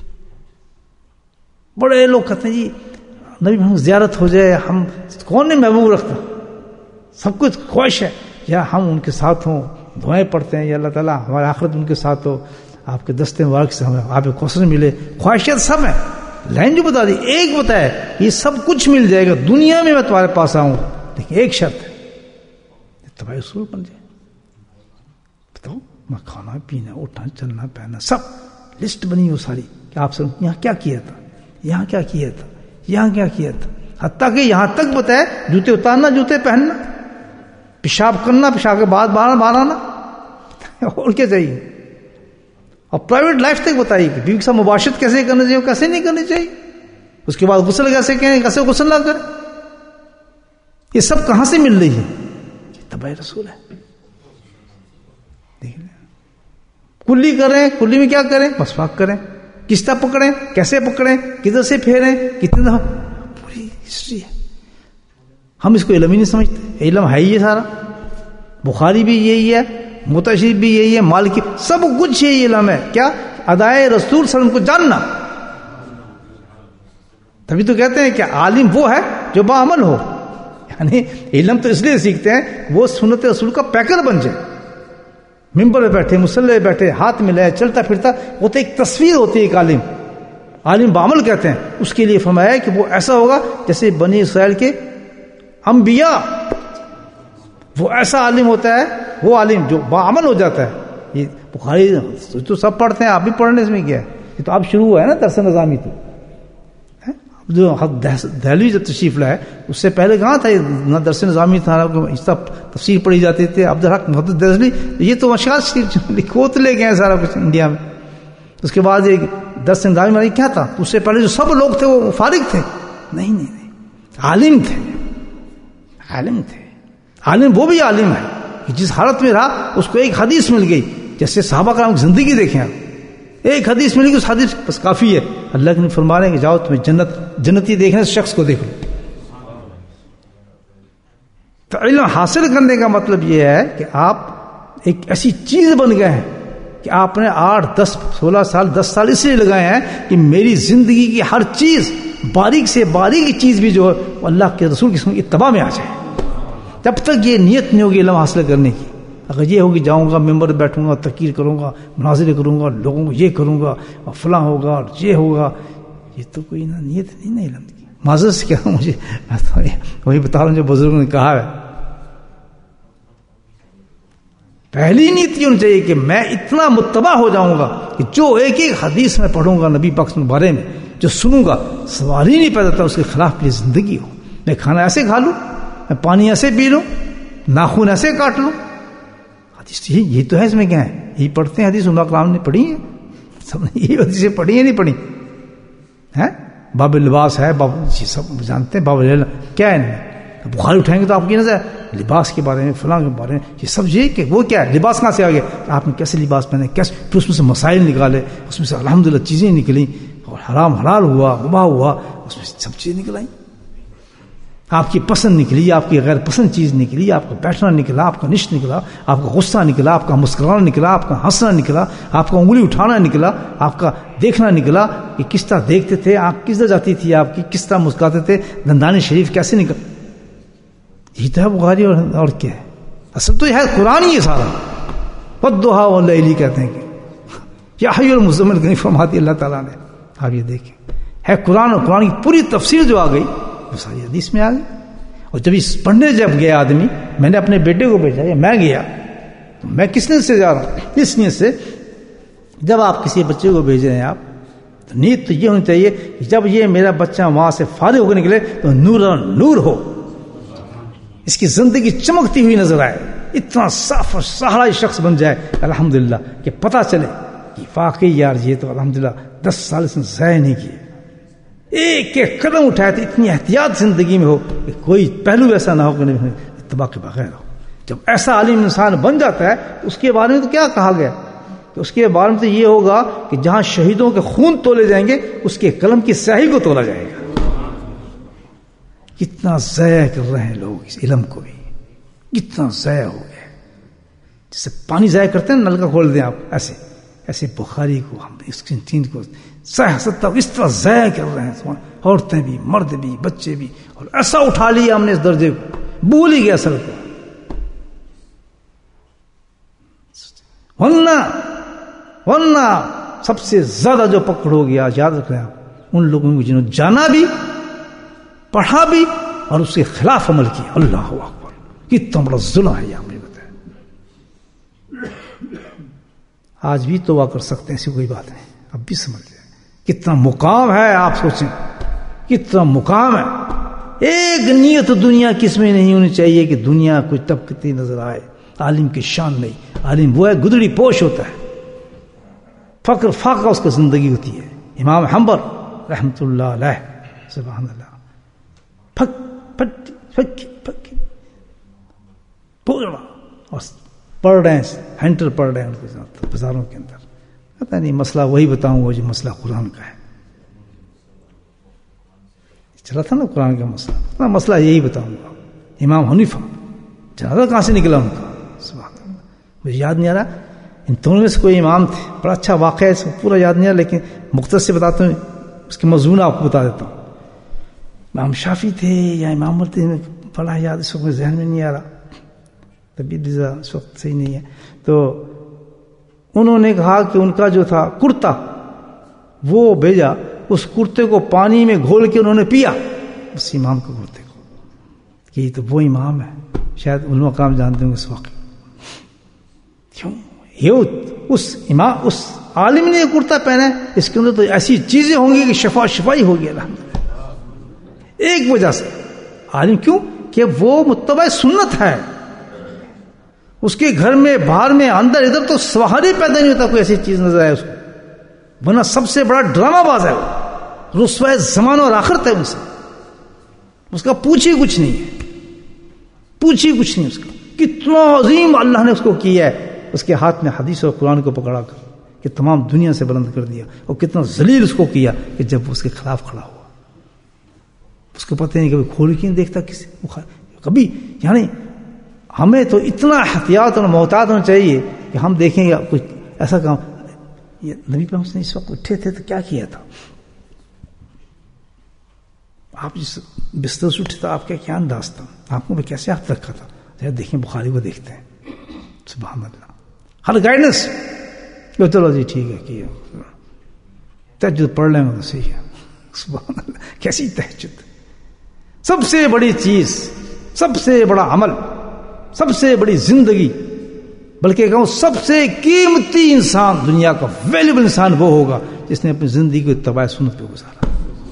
بڑے لوگ کہتے ہیں جی نبی محمد زیارت ہو جائے، ہم کون نے محبوب رکھتا، سب کچھ خواہش ہے یا ہم ان کے ساتھ ہوں، دعائیں پڑھتے ہیں یا اللہ تعالیٰ ہمارے آخرت ان کے ساتھ ہو، آپ کے دستے مبارک سے ہمیں آپ کوثر ملے. خواہشات سب ہیں، لائن جو بتا دی ایک بتایا یہ سب کچھ مل جائے گا دنیا میں، میں تمہارے پاس آؤں، لیکن ایک شرط ہے اتباع رسول بن جائے. بتاؤ میں کھانا پینا اٹھنا چلنا پہننا سب لسٹ بنی ہو ساری کہ آپ سے یہاں کیا کیا تھا، یہاں کیا کیا تھا، یہاں کیا کیا تھا، حتیٰ کہ یہاں تک بتایا جوتے اتارنا جوتے پہننا، پیشاب کرنا پیشاب کے بعد باہر باہر آنا، اور کیا چاہیے. اور پرائیویٹ لائف تک بتائی کہ بیوی کے ساتھ مباشرت کیسے کرنا چاہیے کیسے نہیں کرنی چاہیے، اس کے بعد غسل کیسے کریں کیسے غسل نہ کریں، یہ سب کہاں سے مل رہی ہے؟ اتباع رسول ہے. دیکھ لیں کلی کریں، کلی میں کیا کریں؟ مسواک کریں، کس طرح پکڑیں، کیسے پکڑیں، کدھر سے پھیریں، کتنے دفعہ، پوری ہسٹری ہے. ہم اس کو علم ہی نہیں سمجھتے. علم ہے ہی یہ سارا، بخاری بھی یہی ہے، متشریف بھی یہی ہے، مالکی، سب کچھ یہی علم ہے. کیا؟ ادائے رسول صلی اللہ علیہ وسلم کو جاننا. تبھی تو کہتے ہیں کہ عالم وہ ہے جو باعمل ہو. یعنی علم تو اس لیے سیکھتے ہیں وہ سنت رسول کا پیکر بن جائے. ممبر پہ بیٹھے، مصلی پہ بیٹھے، ہاتھ میں لائے، چلتا پھرتا، وہ تو ایک تصویر ہوتی ہے. ایک عالم عالم بعمل کہتے ہیں. اس کے لیے فرمایا کہ وہ ایسا ہوگا جیسے بنی اسرائیل کے انبیاء، وہ ایسا عالم ہوتا ہے، وہ عالم جو بعمل ہو جاتا ہے. یہ بخاری تو سب پڑھتے ہیں، آپ بھی پڑھنے، اس میں کیا ہے؟ یہ تو اب شروع ہوا ہے نا درس نظامی. تو جو دہلوی جب تشریف لائے اس سے پہلے کہاں تھا نہ درس نظامی تھا، اس طرح تفسیر پڑھی جاتی تھی. عبدالحق محمد دہلوی یہ تو مشکل شریف لکھو تو لے گئے ہیں سارا کچھ انڈیا میں. اس کے بعد ایک درس نظامی میں کیا تھا؟ اس سے پہلے جو سب لوگ تھے وہ فارغ تھے. نہیں نہیں نہیں عالم تھے، عالم تھے. عالم وہ بھی عالم ہے کہ جس حالت میں رہا اس کو ایک حدیث مل گئی. جیسے صحابہ کرام کی زندگی دیکھیں آپ، ایک حدیث مل گئی، اس حدیث بس کافی ہے. اللہ کے نبی فرما رہے ہیں کہ جاؤ تمہیں جنت جنتی دیکھنے سے شخص کو دیکھ لو. تو علم حاصل کرنے کا مطلب یہ ہے کہ آپ ایک ایسی چیز بن گئے ہیں کہ آپ نے آٹھ دس سولہ سال دس سال اس لیے لگائے ہیں کہ میری زندگی کی ہر چیز باریک سے باریک چیز بھی جو ہے وہ اللہ کے رسول کی اتباع میں آ جائے. جب تک یہ نیت نہیں ہوگی علم حاصل کرنے کی، اگر یہ ہوگی جاؤں گا ممبر بیٹھوں گا، تقریر کروں گا، مناظرے کروں گا، لوگوں کو یہ کروں گا اور فلاں ہوگا اور یہ ہوگا، یہ تو کوئی نہ نیت نہیں نا علم کی. معذرت سے کیا مجھے وہی بتا رہا ہوں جو بزرگوں نے کہا ہے. پہلی نیت یہ ہونی چاہیے کہ میں اتنا متبع ہو جاؤں گا کہ جو ایک ایک حدیث میں پڑھوں گا نبی پاک کے بارے میں، جو سنوں گا سوال ہی نہیں پیدا ہوتا اس کے خلاف میری زندگی ہو. میں کھانا ایسے کھا لوں، میں پانی ایسے پی لوں، ناخن ایسے کاٹ لوں. حدیث یہ تو ہے، اس میں کیا ہے؟ یہی پڑھتے ہیں حدیث. عمر کرام نے پڑھی ہے، سب نے یہی حدیثیں پڑھی ہیں نہیں پڑھی ہے؟ باب لباس ہے، باب یہ سب جانتے ہیں. باب کیا ہے؟ بخاری اٹھائیں گے تو آپ کی نظر لباس کے بارے میں، فلاں کے بارے میں، یہ سب یہ کہ وہ کیا ہے، لباس کہاں سے آ گیا، آپ نے کیسے لباس پہنے، کیسے، پھر اس میں سے مسائل نکالے، اس میں سے الحمدللہ چیزیں نکلیں، اور حرام حلال ہوا، مباح ہوا، اس میں سے سب چیزیں نکل آئیں. آپ کی پسند نکلی، آپ کی غیر پسند چیز نکلی، آپ کا بیٹھنا نکلا، آپ کا نشت نکلا، آپ کا غصہ نکلا، آپ کا مسکرانا نکلا، آپ کا ہنسنا نکلا، آپ کا انگلی اٹھانا نکلا، آپ کا دیکھنا نکلا کہ کس طرح دیکھتے تھے، آنکھ کس طرح جاتی تھی آپ کی، کس طرح مسکراتے تھے، دندان شریف کیسے نکل. یہ تو ہے بخاری. اور, اور کیا ہے؟ اصل تو یہ ہے قرآن ہی ہے سارا. والضحیٰ واللیل کہتے ہیں کہ یا حی المزمل کہیں فرماتی اللہ تعالیٰ نے. آپ یہ دیکھیں ہے قرآن، اور قرآن کی پوری تفسیر جو آ گئی وہ ساری حدیث میں آ گئی. اور جب اس پڑھنے جب گیا آدمی، میں نے اپنے بیٹے کو بھیجا یا میں گیا، تو میں کس نیت سے جا رہا ہوں؟ اس نیت سے جب آپ کسی بچے کو بھیج رہے ہیں آپ، تو نیت تو یہ ہونی چاہیے کہ جب یہ میرا بچہ وہاں سے فارغ ہو کے نکلے تو نور نور ہو، اس کی زندگی چمکتی ہوئی نظر آئے، اتنا صاف اور سہرا شخص بن جائے الحمدللہ کہ پتہ چلے کہ واقعی یار یہ تو الحمدللہ دس سال اس نے ضائع نہیں کیے، ایک ایک قدم اٹھائے تو اتنی احتیاط زندگی میں ہو کہ کوئی پہلو ایسا نہ ہو کہ اتباع کے بغیر ہو. جب ایسا عالم انسان بن جاتا ہے اس کے بارے میں تو کیا کہا گیا کہ اس کے بارے میں تو یہ ہوگا کہ جہاں شہیدوں کے خون تولے جائیں گے اس کے قلم کی سیاہی کو تولا جائے گا. کتنا ضائع کر رہے ہیں لوگ اس علم کو بھی، کتنا ضائع ہو گیا. جیسے پانی ضائع کرتے ہیں، نل کا کھول دیں آپ، ایسے ایسے بخاری کو ہم اس چیز کو سیاست اس طرح ضائع کر رہے ہیں، عورتیں بھی، مرد بھی، بچے بھی، اور ایسا اٹھا لیا ہم نے اس درجے کو، بھول ہی گیا اصل کو. ورنہ ورنہ سب سے زیادہ جو پکڑ ہو گیا، یاد رکھیں آپ، ان لوگوں کو جنہوں جانا بھی، پڑھا بھی اور اس کے خلاف عمل کیا. اللہ اکبر، کتنا بڑا ظلم ہے یہ ہم نے بتایا. آج بھی توبہ کر سکتے ہیں، ایسی کوئی بات نہیں. اب بھی سمجھ جائیں کتنا مقام ہے، آپ سوچیں کتنا مقام ہے. ایک نیت دنیا کس میں نہیں ہونی چاہیے کہ دنیا کوئی طبقتی نظر آئے. عالم کی شان نہیں. عالم وہ ہے گدڑی پوش ہوتا ہے، فخر فاقہ اس کی زندگی ہوتی ہے. امام حنبل رحمۃ اللہ علیہ سبحان اللہ پھک پھٹ پھک پھک پورا اور پڑھ رہے ہیں ہینٹر پڑھ رہے ہیں ان کے ساتھ بازاروں کے اندر. پتہ نہیں مسئلہ وہی بتاؤں گا جو مسئلہ قرآن کا ہے. چلا تھا نا قرآن کا مسئلہ, مسئلہ یہی بتاؤں گا. امام حنیفہ جنازہ کہاں سے نکلا ان کا سبحان اللہ مجھے یاد نہیں آ رہا. ان دونوں میں سے کوئی امام تھے, بڑا اچھا واقعہ ہے, پورا یاد نہیں آ رہا لیکن مختصر سے بتاتا ہوں, اس کے مضمون آپ کو بتا دیتا ہوں. امام شافعی تھے یا امام مرتی بڑا یاد اس وقت ذہن میں نہیں آ رہا, طبیعت اس وقت صحیح نہیں ہے. تو انہوں نے کہا کہ ان کا جو تھا کرتا وہ بھیجا, اس کرتے کو پانی میں گھول کے انہوں نے پیا, اس امام کے کرتے کو, کہ یہ تو وہ امام ہے. شاید علماء کرام جانتے ہوں اس وقت کیوں یہ اس امام اس عالم نے یہ کرتا پہنا ہے, اس کے اندر تو ایسی چیزیں ہوں گی کہ شفا شفائی ہوگی الحمدللہ. ایک وجہ سے عالم کیوں کہ وہ متبع سنت ہے, اس کے گھر میں باہر میں اندر ادھر تو سواری پیدا نہیں ہوتا کوئی ایسی چیز نظر آئے اس کو, ورنہ سب سے بڑا ڈرامہ باز ہے وہ, رسوائے زمان اور آخرت ہے ان سے, اس کا پوچھی کچھ نہیں ہے, پوچھی کچھ نہیں اس کا. کتنا عظیم اللہ نے اس کو کیا ہے, اس کے ہاتھ میں حدیث اور قرآن کو پکڑا کر کہ تمام دنیا سے بلند کر دیا, اور کتنا ذلیل اس کو کیا کہ جب وہ اس کے خلاف کھڑا ہوا, اس کو پتہ نہیں کبھی کھول کے نہیں دیکھتا کسی کبھی. یعنی ہمیں تو اتنا احتیاط اور محتاط ہونا چاہیے کہ ہم دیکھیں گے کچھ ایسا کام. یہ نبی پاک نے اس وقت اٹھے تھے تو کیا کیا تھا, آپ جس بستر سے اٹھے تھا آپ کا کیا انداز تھا, آپ کو کیسے ہاتھ رکھا تھا. دیکھیں بخاری کو دیکھتے ہیں سبحان اللہ, ہر گائیڈنس. چلو جی ٹھیک ہے کیا تہجد پڑھ لیں گے تو صحیح ہے سبحان اللہ. کیسی تہجد, سب سے بڑی چیز, سب سے بڑا عمل, سب سے بڑی زندگی, بلکہ کہوں سب سے قیمتی انسان دنیا کا ویلیبل انسان وہ ہوگا جس نے اپنی زندگی کو اتباع سنت پہ گزارا.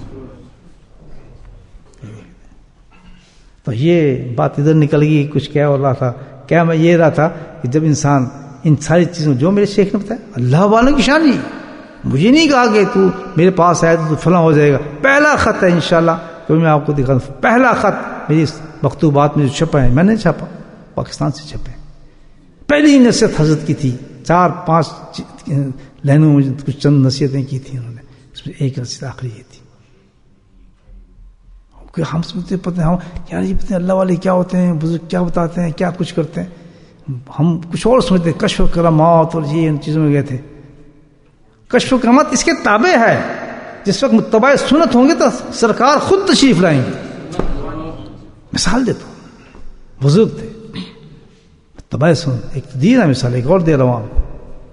تو یہ بات ادھر نکل گئی, کچھ کیا ہو رہا تھا, کیا میں یہ رہا تھا کہ جب انسان ان ساری چیزوں جو میرے شیخ نے بتایا اللہ والوں کی شان, مجھے نہیں کہا کہ تو میرے پاس آئے تو فلاں ہو جائے گا. پہلا خط ہے انشاءاللہ تو میں آپ کو دکھا دوں, پہلا خط میری مکتوبات میں جو چھپا ہے میں نے چھاپا, پاکستان سے چھپے. پہلی نصیحت حضرت کی تھی, چار پانچ لائنوں میں کچھ چند نصیحتیں کی تھیں انہوں نے, اس میں ایک نصیحت آخری یہ تھی. ہم سمجھتے پتہ ہم یار یہ پتہ اللہ والے کیا ہوتے ہیں, بزرگ کیا بتاتے ہیں, کیا کچھ کرتے ہیں, ہم کچھ اور سمجھتے ہیں. کشف و کرامات اور یہ ان چیزوں میں گئے تھے. کشف و کرامات اس کے تابع ہے. جس وقت متبع سنت ہوں گے تو سرکار خود تشریف لائیں گے. مثال دیتا ہوں, بزرگ تھے متبع سنت, ایک دی رہا مثال, ایک اور دے رہا ہوں آپ کو.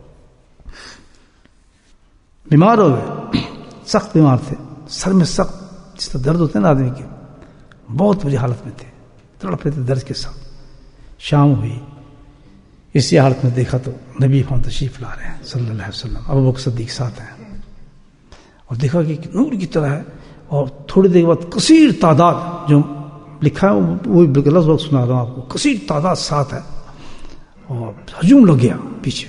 بیمار ہو گئے, سخت بیمار تھے, سر میں سخت جس طرح درد ہوتے ہیں نا آدمی کے, بہت بری حالت میں تھے, تڑپ رہے تھے درد کے ساتھ. شام ہوئی, اسی حالت میں دیکھا تو نبی ہم تشریف لا رہے ہیں صلی اللہ علیہ وسلم, ابو بکر صدیق ساتھ ہیں, اور دیکھا کہ نور کی طرح ہے. اور تھوڑی دیر بعد کثیر تعداد, جو لکھا ہے وہ بالکل لفظ وقت سنا رہا ہوں آپ کو, کثیر تعداد ساتھ ہے, اور ہجوم لگ گیا پیچھے.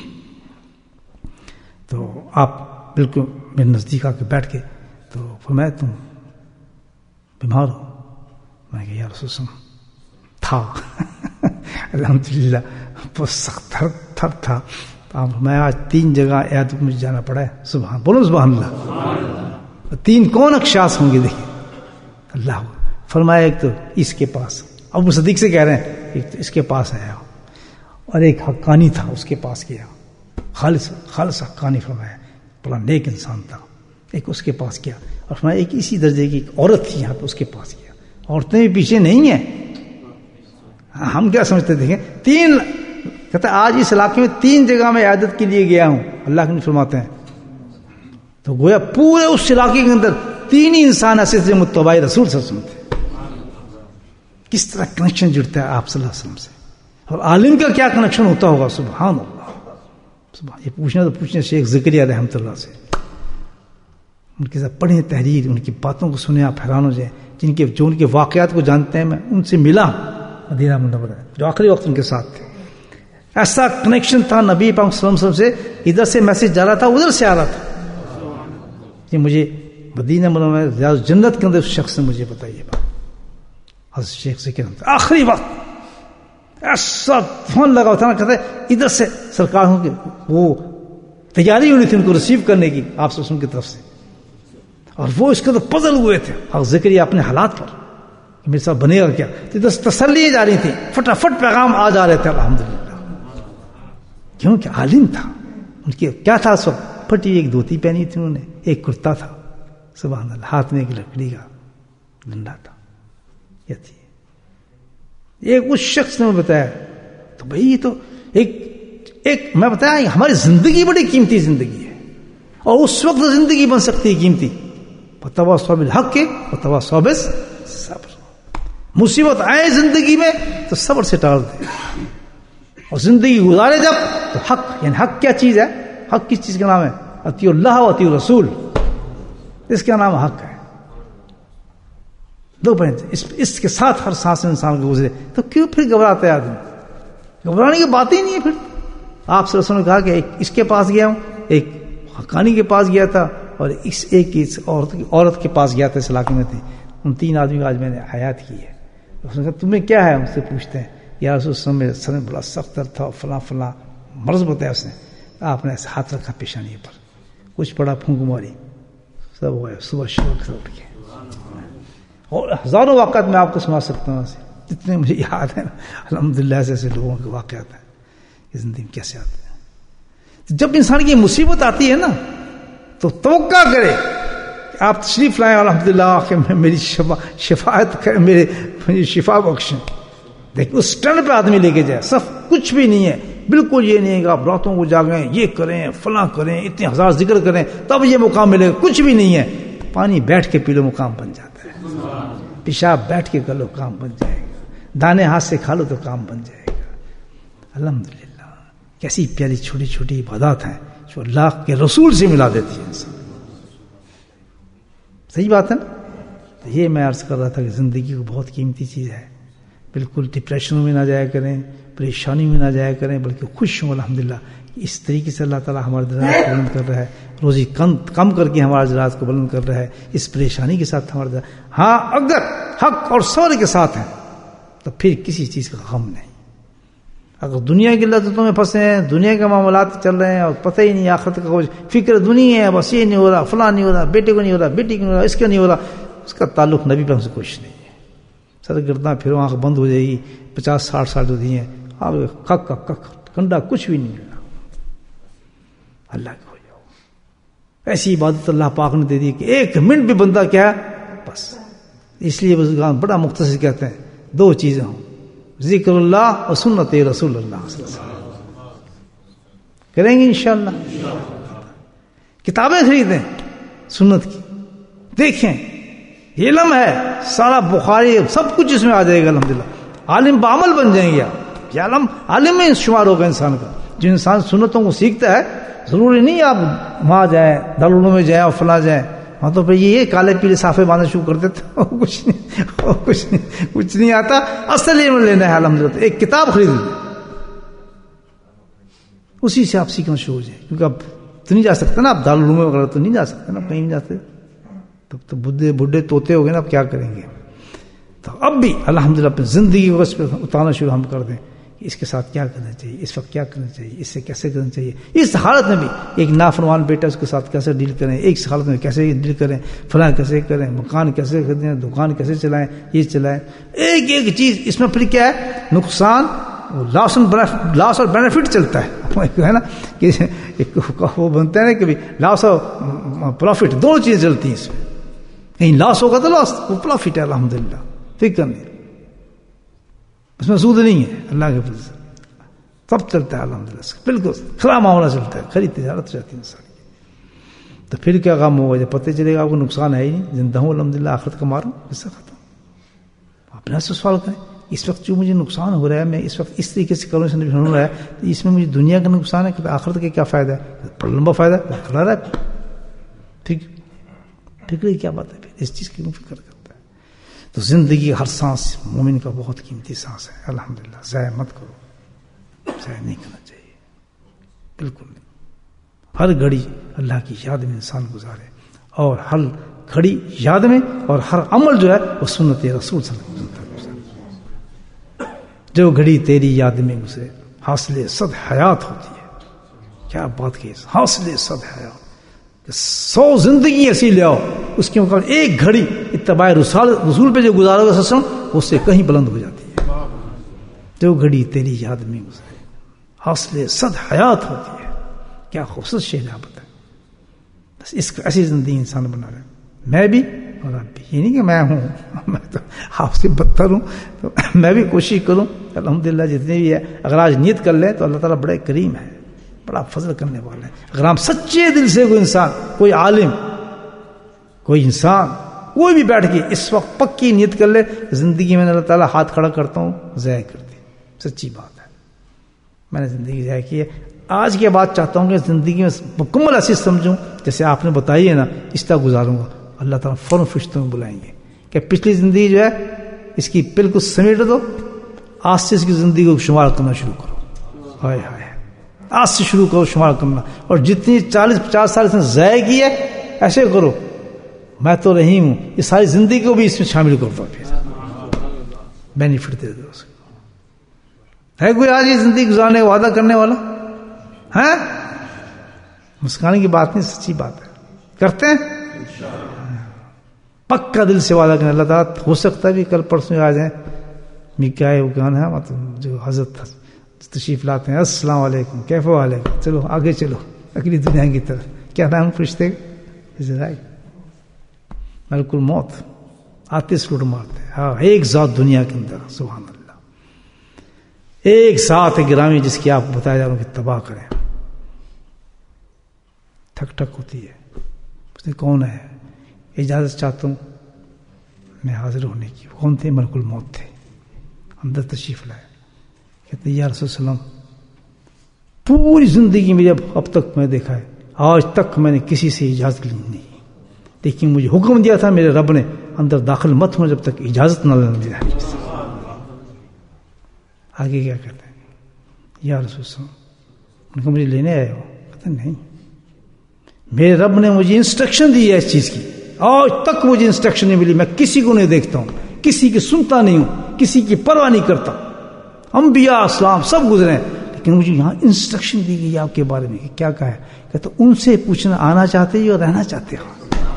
تو آپ بالکل میرے نزدیک آ کے بیٹھ کے تو فرمایا تم بیمار ہو؟ میں کہ یا رسول اللہ تھا الحمدللہ بہت سخت تھر تھر تھا. میں آج تین جگہ عیادت مجھے جانا پڑا ہے. سبحان بولو سبحان اللہ. تین کون اخشاص ہوں گے دیکھیں اللہ. فرمایا ایک تو اس کے پاس, ابو صدیق سے کہہ رہے ہیں, ایک تو اس کے پاس آیا, اور ایک حقانی تھا اس کے پاس گیا, خالص خالص حقانی فرمایا, بڑا نیک انسان تھا. ایک اس کے پاس گیا, اور فرمایا ایک اسی درجے کی ایک عورت تھی یہاں پہ, اس کے پاس گیا. عورتیں بھی پیچھے نہیں ہیں. ہم کیا سمجھتے دیکھیں, تین کہتا آج اس علاقے میں تین جگہ میں عیادت کے لیے گیا ہوں, اللہ کے فرماتے ہیں. تو گویا پورے اس علاقے کے اندر تین ہی انسان ایسے تھے متبع رسول صلی اللہ علیہ وسلم تھے. کس طرح کنیکشن جڑتا ہے آپ صلی اللہ علیہ وسلم سے, اور عالم کا کیا کنیکشن ہوتا ہوگا. سبحان اللہ, سبحان. یہ پوچھنا تو پوچھنا شیخ زکریا رحمۃ اللہ سے, ان کے ساتھ پڑھیں تحریر, ان کی باتوں کو سنیں آپ حیران ہو جائیں. جن کے جو ان کے واقعات کو جانتے ہیں, میں ان سے ملا مدینہ منورہ جو آخری وقت ان کے ساتھ تھے. ایسا کنیکشن تھا نبی پاک صلی اللہ علیہ وسلم سے، ادھر سے میسج جا رہا تھا ادھر سے آ رہا تھا کہ مجھے مدینہ منورہ میں ریاض جنت کے اندر اس شخص نے مجھے بتائی بات. حضرت شیخ سے کہنا آخری وقت ایسا فون لگا تھا نا، کہتے ادھر سے سرکار ہوں کہ وہ تیاری ہونی تھی ان کو ریسیو کرنے کی آپ سے کی طرف سے، اور وہ اس کے اندر پزل ہوئے تھے اور ذکر اپنے حالات پر کہ میرے ساتھ بنے گا کیا. تو ادھر سے تسلی جا رہی تھی، فٹافٹ پیغام آ جا رہے تھے الحمدللہ، کیونکہ عالم تھا. ان کی کیا تھا اس وقت؟ پھٹی ایک دھوتی پہنی تھی انہوں نے، ایک کرتا تھا، سبحان اللہ، ہاتھ میں ایک لکڑی کا ڈنڈا تھا. یہ تھی ایک اس شخص نے بتایا. تو بھائی یہ تو ایک ایک میں بتایا ہماری زندگی بڑی قیمتی زندگی ہے، اور اس وقت زندگی بن سکتی ہے قیمتی. وتواصوا بالحق وتواصوا بالصبر. مصیبت آئے زندگی میں تو صبر سے ٹال دے، اور زندگی گزارے جب تو حق، یعنی حق کیا چیز ہے؟ حق کس چیز کا نام ہے؟ اطیع اللہ و اطیع رسول، اس کا نام حق ہے. دو پوائنٹ اس, اس کے ساتھ ہر سانس انسان کو گزرے تو کیوں پھر گھبراتا ہے آدمی؟ گھبرانے کی بات ہی نہیں ہے. پھر آپ صلی اللہ علیہ وسلم نے کہا کہ ایک اس کے پاس گیا ہوں، ایک حقانی کے پاس گیا تھا، اور اس ایک اس عورت عورت کے پاس گیا تھا اس علاقے میں تھی. ان تین آدمی کو آج میں نے حیات کی ہے. اس نے کہا تمہیں کیا ہے؟ ہم سے پوچھتے ہیں یا رسول اللہ میرے سر میں بڑا سخت درد تھا، فلاں فلاں مرض بتایا اس نے. آپ نے ایسا ہاتھ رکھا پیشانی پر، کچھ پڑا، پھونک ماری، سب ہوا. صبح شروع سے اٹھ گئے. اور ہزاروں واقعات میں آپ کو سنا سکتا ہوں، جتنے مجھے یاد ہیں الحمدللہ ایسے ایسے لوگوں کے واقعات ہیں کہ زندگی میں کیسے آتے ہیں. جب انسان کی مصیبت آتی ہے نا تو توقع کرے کہ آپ تشریف لائیں الحمدللہ کہ میری شفا شفاعت کریں، میرے شفا بخشیں. دیکھ اس ٹرن پہ آدمی لے کے جائے، صف کچھ بھی نہیں ہے، بالکل یہ نہیں ہے کہ آپ راتوں کو جاگیں، یہ کریں، فلاں کریں، اتنے ہزار ذکر کریں تب یہ مقام ملے گا. کچھ بھی نہیں ہے. پانی بیٹھ کے پی لو مقام بن جاتا ہے، پیشاب بیٹھ کے کر لو کام بن جائے گا، دانے ہاتھ سے کھا لو تو کام بن جائے گا. الحمدللہ کیسی پیاری چھوٹی چھوٹی عبادات ہیں جو اللہ کے رسول سے ملا دیتی ہے انسان. صحیح بات ہے نا. تو یہ میں عرض کر رہا تھا کہ زندگی کو بہت قیمتی چیز ہے. بالکل ڈپریشنوں میں نہ جایا کریں، پریشانی میں نہ جایا کریں، بلکہ خوش ہوں الحمدللہ. اس طریقے سے اللہ تعالیٰ ہمارے درجات کو بلند کر رہا ہے، روزی کم کم کر کے ہمارے درجات کو بلند کر رہا ہے اس پریشانی کے ساتھ ہمارے درجات. ہاں اگر حق اور صبر کے ساتھ ہیں تو پھر کسی چیز کا غم نہیں. اگر دنیا کی لذتوں میں پھنسے ہیں، دنیا کے معاملات چل رہے ہیں اور پتہ ہی نہیں آخرت کا، کچھ فکر دنیا ہے، بس یہ نہیں ہو رہا، فلاں نہیں ہو رہا، بیٹے کو نہیں ہو رہا، بیٹی کو نہیں ہو رہا، اس کا نہیں ہو رہا، اس کا تعلق نبی پر سے کچھ نہیں ہے. سر گرداں پھر آنکھ بند ہو جائے گی. پچاس ساٹھ سال جو دیے ہیں آپ کک کک کک کنڈا کچھ بھی نہیں ملنا. اللہ کے ہو جاؤ. ایسی عبادت اللہ پاک نے دے دی کہ ایک منٹ بھی بندہ کیا بس. اس لیے بزرگان بڑا مختصر کہتے ہیں دو چیزیں ہوں، ذکر اللہ اور سنت رسول اللہ صلی اللہ علیہ وسلم. کریں گے انشاءاللہ. کتابیں خریدیں سنت کی، دیکھیں علم ہے سارا بخاری سب کچھ اس میں آ جائے گا الحمدللہ. عالم بعمل بن جائیں گے آپ. یہ عالم عالم میں شمار ہوگا انسان کا. جو انسان سنتوں کو سیکھتا ہے ضروری نہیں آپ وہاں جائیں، دارالعلوم میں جائیں اور فلاں جائیں، ہاں تو پھر یہ کالے پیلے صافے باندھنا شروع کر دیتے کچھ نہیں کچھ نہیں کچھ نہیں آتا. اصل علم لینا ہے الحمدللہ. ایک کتاب خرید لیں، اسی سے آپ سیکھنا شروع ہو جائے. کیونکہ اب تو نہیں جا سکتے نا، آپ دارالعلوم وغیرہ تو نہیں جا سکتے نا، کہیں نہیں جاتے. تب تو بڈھے بڈھے طوطے ہو گئے نا، اب کیا کریں گے. تو اب بھی الحمدللہ اپنی زندگی کو اس پہ اتارنا شروع ہم کر دیں. اس کے ساتھ کیا کرنا چاہیے، اس وقت کیا کرنا چاہیے، اس سے کیسے کرنا چاہیے. اس حالت میں بھی ایک نافرمان بیٹا اس کے ساتھ کیسے ڈیل کریں، ایک حالت میں کیسے ڈیل کریں، فلاں کیسے کریں، مکان کیسے خریدیں، دکان کیسے چلائیں، یہ چلائیں. ایک ایک چیز اس میں پھر کیا ہے نقصان، لاس لاس اور بینیفٹ چلتا ہے ہے نا کہ وہ بنتا ہے نا کہ لاس اور پروفٹ دونوں چیزیں چلتی ہیں. اس میں کہیں لاس ہوگا تو لاس، وہ پروفٹ ہے الحمدللہ. فکر نہیں، اس میں سود نہیں ہے. اللہ کے فضل سے سب چلتا ہے الحمدللہ. بالکل کھلا معاملہ چلتا ہے، خرید تجارت رہتی ہے انسان کی. تو پھر کیا غم ہوگا جب پتہ چلے گا آپ کو نقصان ہے ہی نہیں. زندہ ہوں الحمدللہ، آخرت کا ماروں اس سے ختم. اپنے سے سوال کریں اس وقت جو مجھے نقصان ہو رہا ہے، میں اس وقت اس طریقے سے کروں سے ہو رہا ہے، تو اس میں مجھے دنیا کا نقصان ہے کہ آخرت کا کیا فائدہ ہے؟ بڑا لمبا فائدہ ہے، کھڑا رہا ہے. ٹھیک فکر کیا بات ہے، پھر اس چیز کی فکر کرتا ہے. تو زندگی ہر سانس مومن کا بہت قیمتی سانس ہے الحمدللہ. ضائع مت کرو. ہے, نہیں کرنا چاہیے بالکل نہیں. ہر گھڑی اللہ کی یاد میں انسان گزارے, اور ہر گھڑی یاد میں اور ہر عمل جو ہے وہ سنت رسول صلی اللہ علیہ وسلم. جو گھڑی تیری یاد میں گزرے حاصل صد حیات ہوتی ہے. کیا بات کی, حاصل صد حیات, سو زندگی ایسی لے آؤ, اس کے مقابلے ایک گھڑی اتباع رسول رسول پہ جو گزارو گے سسم, اس سے کہیں بلند ہو جاتی ہے. جو گھڑی تیری یاد میں گزرے حاصل صد حیات ہوتی ہے. کیا خوبصورت شعر ہے. بس اس کو ایسی زندگی انسان بنا رہے, میں بھی اور آپ بھی. یہ نہیں کہ میں ہوں, میں تو آپ سے بدتر ہوں, تو میں بھی کوشش کروں الحمدللہ جتنے بھی ہے. اگر آج نیت کر لیں تو اللہ تعالیٰ بڑے کریم ہے, بڑا فضل کرنے والا ہے. اگر ہم سچے دل سے کوئی انسان, کوئی عالم, کوئی انسان, کوئی بھی بیٹھ کے اس وقت پکی نیت کر لے, زندگی میں اللہ تعالیٰ ہاتھ کھڑا کرتا ہوں ضائع کر دی. سچی بات ہے, میں نے زندگی ضائع کی ہے. آج کے بعد چاہتا ہوں کہ زندگی میں مکمل ایسی سمجھوں جیسے آپ نے بتائی ہے نا, اس طرح گزاروں گا. اللہ تعالیٰ فوراً فرشتوں میں بلائیں گے کہ پچھلی زندگی جو ہے اس کی بالکل سمیٹ دو, آج سے اس کی زندگی کو شمار کرنا شروع کرو. ہائے ہائے, آج سے شروع کرو شمار کرنا, اور جتنی چالیس پچاس سال اس نے ضائع کی ہے ایسے کرو. میں تو رہی ہوں, یہ ساری زندگی کو بھی اس میں شامل کر دو, پھر بینیفٹ دے دو اس کو. ہے کوئی آج یہ زندگی گزارنے کا وعدہ کرنے والا ہے؟ مسکرانے کی بات نہیں, سچی بات ہے. کرتے ہیں پکا دل سے وعدہ کریں. اللہ تعالیٰ ہو سکتا ہے بھی کل پرسوں آ جائیں. میں کیا ہے وہ گانا ہے مطلب جو حضرت تشریف لاتے ہیں, السلام علیکم کیف علیکم, چلو آگے چلو اگلی دنیا کی طرف. کیا نام فرشتے کا, ملک الموت آتے سلوٹ مارتے. ہاں, ایک ذات دنیا کے اندر, سبحان اللہ, ایک ذات گرامی جس کی آپ بتایا جا رہا ہوں کہ تباہ کریں. ٹھک ٹھک ہوتی ہے, اس نے کون ہے, اجازت چاہتا ہوں میں حاضر ہونے کی. کون تھے؟ ملک الموت تھے, اندر تشریف لائے. کہتے یا رسول اللہ وسلم, پوری زندگی میں جب اب تک میں دیکھا ہے, آج تک میں نے کسی سے اجازت لی نہیں, لیکن مجھے حکم دیا تھا میرے رب نے اندر داخل مت ہوں جب تک اجازت نہ لینا دیا. آگے کیا کہتے ہیں, یا رسول اللہ, ان کو مجھے لینے آئے ہو؟ کہتے نہیں, میرے رب نے مجھے انسٹرکشن دی ہے اس چیز کی, آج تک مجھے انسٹرکشن نہیں ملی. میں کسی کو نہیں دیکھتا ہوں, کسی کی سنتا نہیں ہوں, کسی کی پرواہ نہیں کرتا. انبیاء اسلام سب گزرے ہیں, لیکن مجھے یہاں انسٹرکشن دی گئی آپ کے بارے میں. کیا کہا ہے؟ کہتے ان سے پوچھنا آنا چاہتے ہو اور رہنا چاہتے ہو.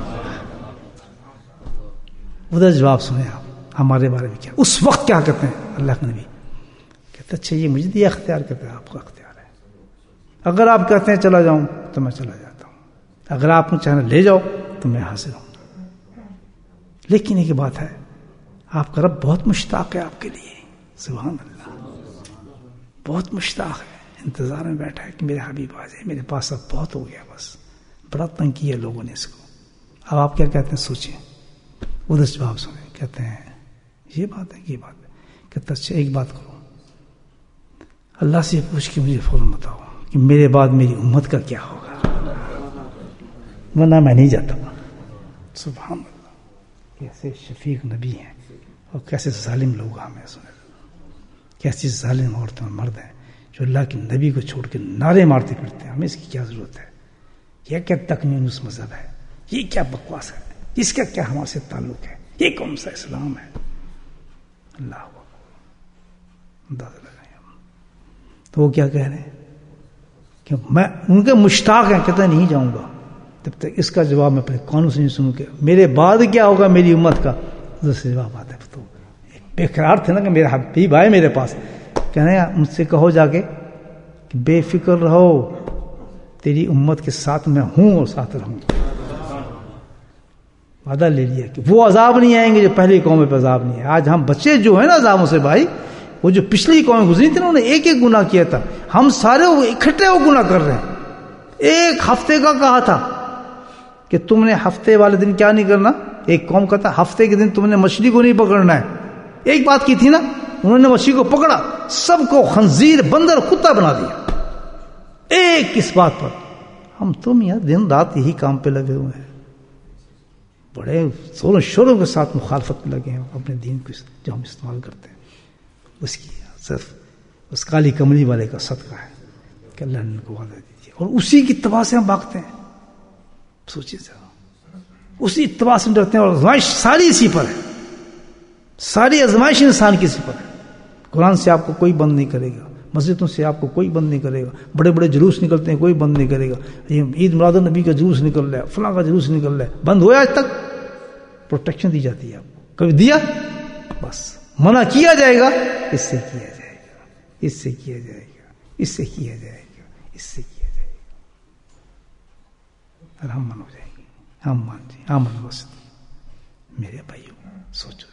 ادھر جواب سنیں آپ ہمارے بارے میں کیا, اس وقت کیا کہتے ہیں اللہ کے نبی. کہتے اچھا یہ مجھے دیا اختیار, کہتے ہیں آپ کا اختیار ہے. اگر آپ کہتے ہیں چلا جاؤں تو میں چلا جاتا ہوں, اگر آپ مجھے چاہنا لے جاؤ تو میں حاضر ہوں. لیکن ایک بات ہے, آپ کا رب بہت مشتاق ہے آپ کے لیے. سبحان اللہ, بہت مشتاق ہے, انتظار میں بیٹھا ہے کہ میرے حبیب آ جائے. میرے پاس اب بہت ہو گیا, بس بڑا تنگ کیا لوگوں نے اس کو. اب آپ کیا کہتے ہیں سوچیں, ادھر جواب سنیں. کہتے ہیں یہ بات ہے, یہ بات ہے. کہتے اچھا ایک بات کرو, اللہ سے پوچھ کے مجھے فوراً بتاؤ کہ میرے بعد میری امت کا کیا ہوگا, ورنہ میں نہیں جاتا. سبحان اللہ, کیسے شفیق نبی ہیں اور کیسے ظالم لوگ ہمیں سنے, کیسی ظالم عورتیں اور مرد ہیں جو اللہ کے نبی کو چھوڑ کے نعرے مارتے پھرتے ہیں. ہمیں اس کی کیا ضرورت ہے؟ یہ کیا تکمینس مذہب ہے, یہ کیا بکواس ہے, اس کا کیا ہمارے سے تعلق ہے, یہ کون سا اسلام ہے؟ اللہ اندازہ لگائیں. تو وہ کیا کہہ رہے ہیں کہ میں ان کے مشتاق ہیں. کہتے نہیں جاؤں گا تب تک اس کا جواب میں اپنے کانوں سے نہیں سنوں کہ میرے بعد کیا ہوگا میری امت کا. ادھر سے جواب آتا ہے. تو بے قرار تھے نا کہ میرا حبیب آئے میرے پاس, کہنے مجھ سے کہو جا کے کہ بے فکر رہو, تیری امت کے ساتھ میں ہوں اور ساتھ رہوں. وعدہ لے لیا کہ وہ عذاب نہیں آئیں گے جو پہلی قوم پہ عذاب نہیں ہے. آج ہم بچے جو ہیں نا عذابوں سے بھائی, وہ جو پچھلی قومیں گزری تھی نا انہوں نے ایک ایک گناہ کیا تھا. ہم سارے اکٹھے وہ گناہ کر رہے ہیں. ایک ہفتے کا کہا تھا کہ تم نے ہفتے والے دن کیا نہیں کرنا. ایک قوم کا تھا ہفتے کے دن تم نے مچھلی کو نہیں پکڑنا ہے. ایک بات کی تھی نا, انہوں نے مچھلی کو پکڑا, سب کو خنزیر بندر کتا بنا دیا. ایک کس بات پر؟ ہم تم یہاں دن رات یہی کام پہ لگے ہوئے ہیں, بڑے زور و شوروں کے ساتھ مخالفت میں لگے ہیں اپنے دین کو جو ہم استعمال کرتے ہیں اس کی. صرف اس کالی کملی والے کا صدقہ ہے کہ اللہ نے ان کو وعدہ دیجیے، اور اسی کی اتباع سے ہم بھاگتے ہیں. سوچیے ذرا، اسی اتباع سے ڈرتے ہیں، اور آزمائش ساری اسی پر ہے، ساری آزمائش انسان کی اسی پر ہے. قرآن سے آپ کو کوئی بند نہیں کرے گا، مسجدوں سے آپ کو کوئی بند نہیں کرے گا، بڑے بڑے جلوس نکلتے ہیں کوئی بند نہیں کرے گا. یہ عید میلاد النبی کا جلوس نکل رہا ہے، فلاں کا جلوس نکل رہا ہے، بند ہوا آج تک؟ پروٹیکشن دی جاتی ہے آپ کو، کبھی دیا؟ بس منع کیا جائے گا، اس سے کیا جائے گا، اس سے کیا جائے گا، اس سے کیا جائے گا، اس سے کیا جائے گا، اور ہم من ہو جائیں گے. ہم مان جی ہم وسط. میرے بھائیوں سوچو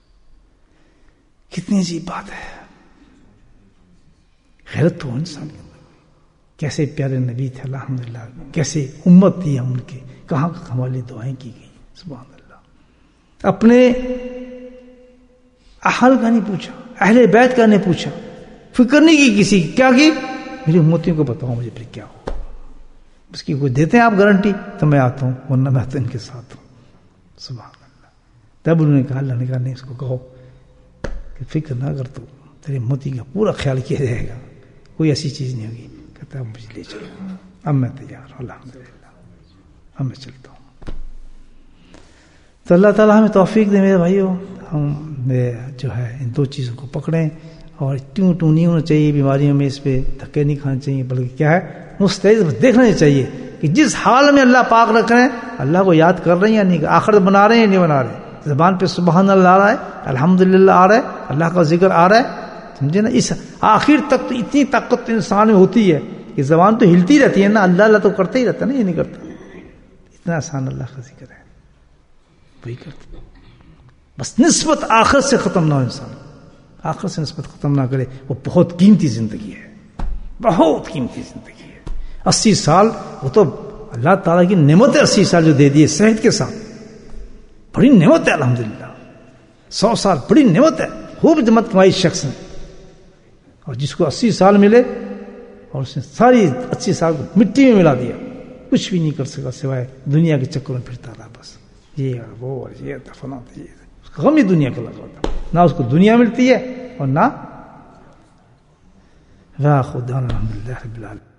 کتنی عجیب بات ہے. غیرت تو انسان کے اندر، کیسے پیارے نبی تھے الحمدللہ، کیسے امت تھی ہم ان کی، کہاں ہماری دعائیں کی گئی. سبحان اللہ. اپنے اہل کا نہیں پوچھا، اہل بیت کا نہیں پوچھا، فکر نہیں کی کسی کی. کیا کی؟ میری امتیوں کو بتاؤ مجھے پھر کیا ہو. اس کی کوئی دیتے ہیں آپ گارنٹی تو میں آتا ہوں، ورنہ میں تو ان کے ساتھ ہوں. سبحان اللہ. تب انہوں نے کہا، اللہ نے کہا نہیں، اس کو کہو کہ فکر نہ کر، تو تیری امتی کا پورا خیال کیا جائے گا، کوئی ایسی چیز نہیں ہوگی. کہتا ہے مجھے لے چلو، اب میں تیار ہوں الحمدللہ، اب میں چلتا ہوں. تو اللہ تعالیٰ ہمیں توفیق دے میرے بھائیوں، ہم جو ہے ان دو چیزوں کو پکڑیں، اور ٹیوں ٹوں نہیں ہونا چاہیے بیماریوں میں، اس پہ دھکے نہیں کھانے چاہیے، بلکہ کیا ہے مستعد دیکھنا چاہیے کہ جس حال میں اللہ پاک رکھ رہے ہیں، اللہ کو یاد کر رہے ہیں یا نہیں، آخرت بنا رہے ہیں یا نہیں بنا رہے. زبان پہ سبحان اللہ آ رہا ہے، الحمدللہ آ رہا ہے، اللہ کا ذکر آ رہا ہے، سمجھے نا. اس آخر تک تو اتنی طاقت انسان میں ہوتی ہے کہ زبان تو ہلتی رہتی ہے نا، اللہ اللہ تو کرتا ہی رہتا ہے نا، یہ نہیں کرتا. اتنا آسان اللہ کا ذکر ہے، وہی کرتا. بس نسبت آخرت سے ختم نہ ہو، انسان آخرت سے نسبت ختم نہ کرے. وہ بہت قیمتی زندگی ہے، بہت قیمتی زندگی ہے. اسی سال وہ تو اللہ تعالیٰ کی نعمت ہے، اسی سال جو دے دیے صحت کے ساتھ، بڑی نعمت ہے الحمدللہ. سو سال بڑی نعمت ہے، خوب جمت کمائی شخص نے. اور جس کو اسی سال ملے اور اس نے ساری اسی سال کو مٹی میں ملا دیا، کچھ بھی نہیں کر سکا سوائے دنیا کے چکر میں پھرتا رہا. بس یہ اور وہ اور یہ فلاں، اس کا غم ہی دنیا کا لگا ہوتا، نہ اس کو دنیا ملتی ہے اور نہ خدا. الحمدللہ رب العالمین.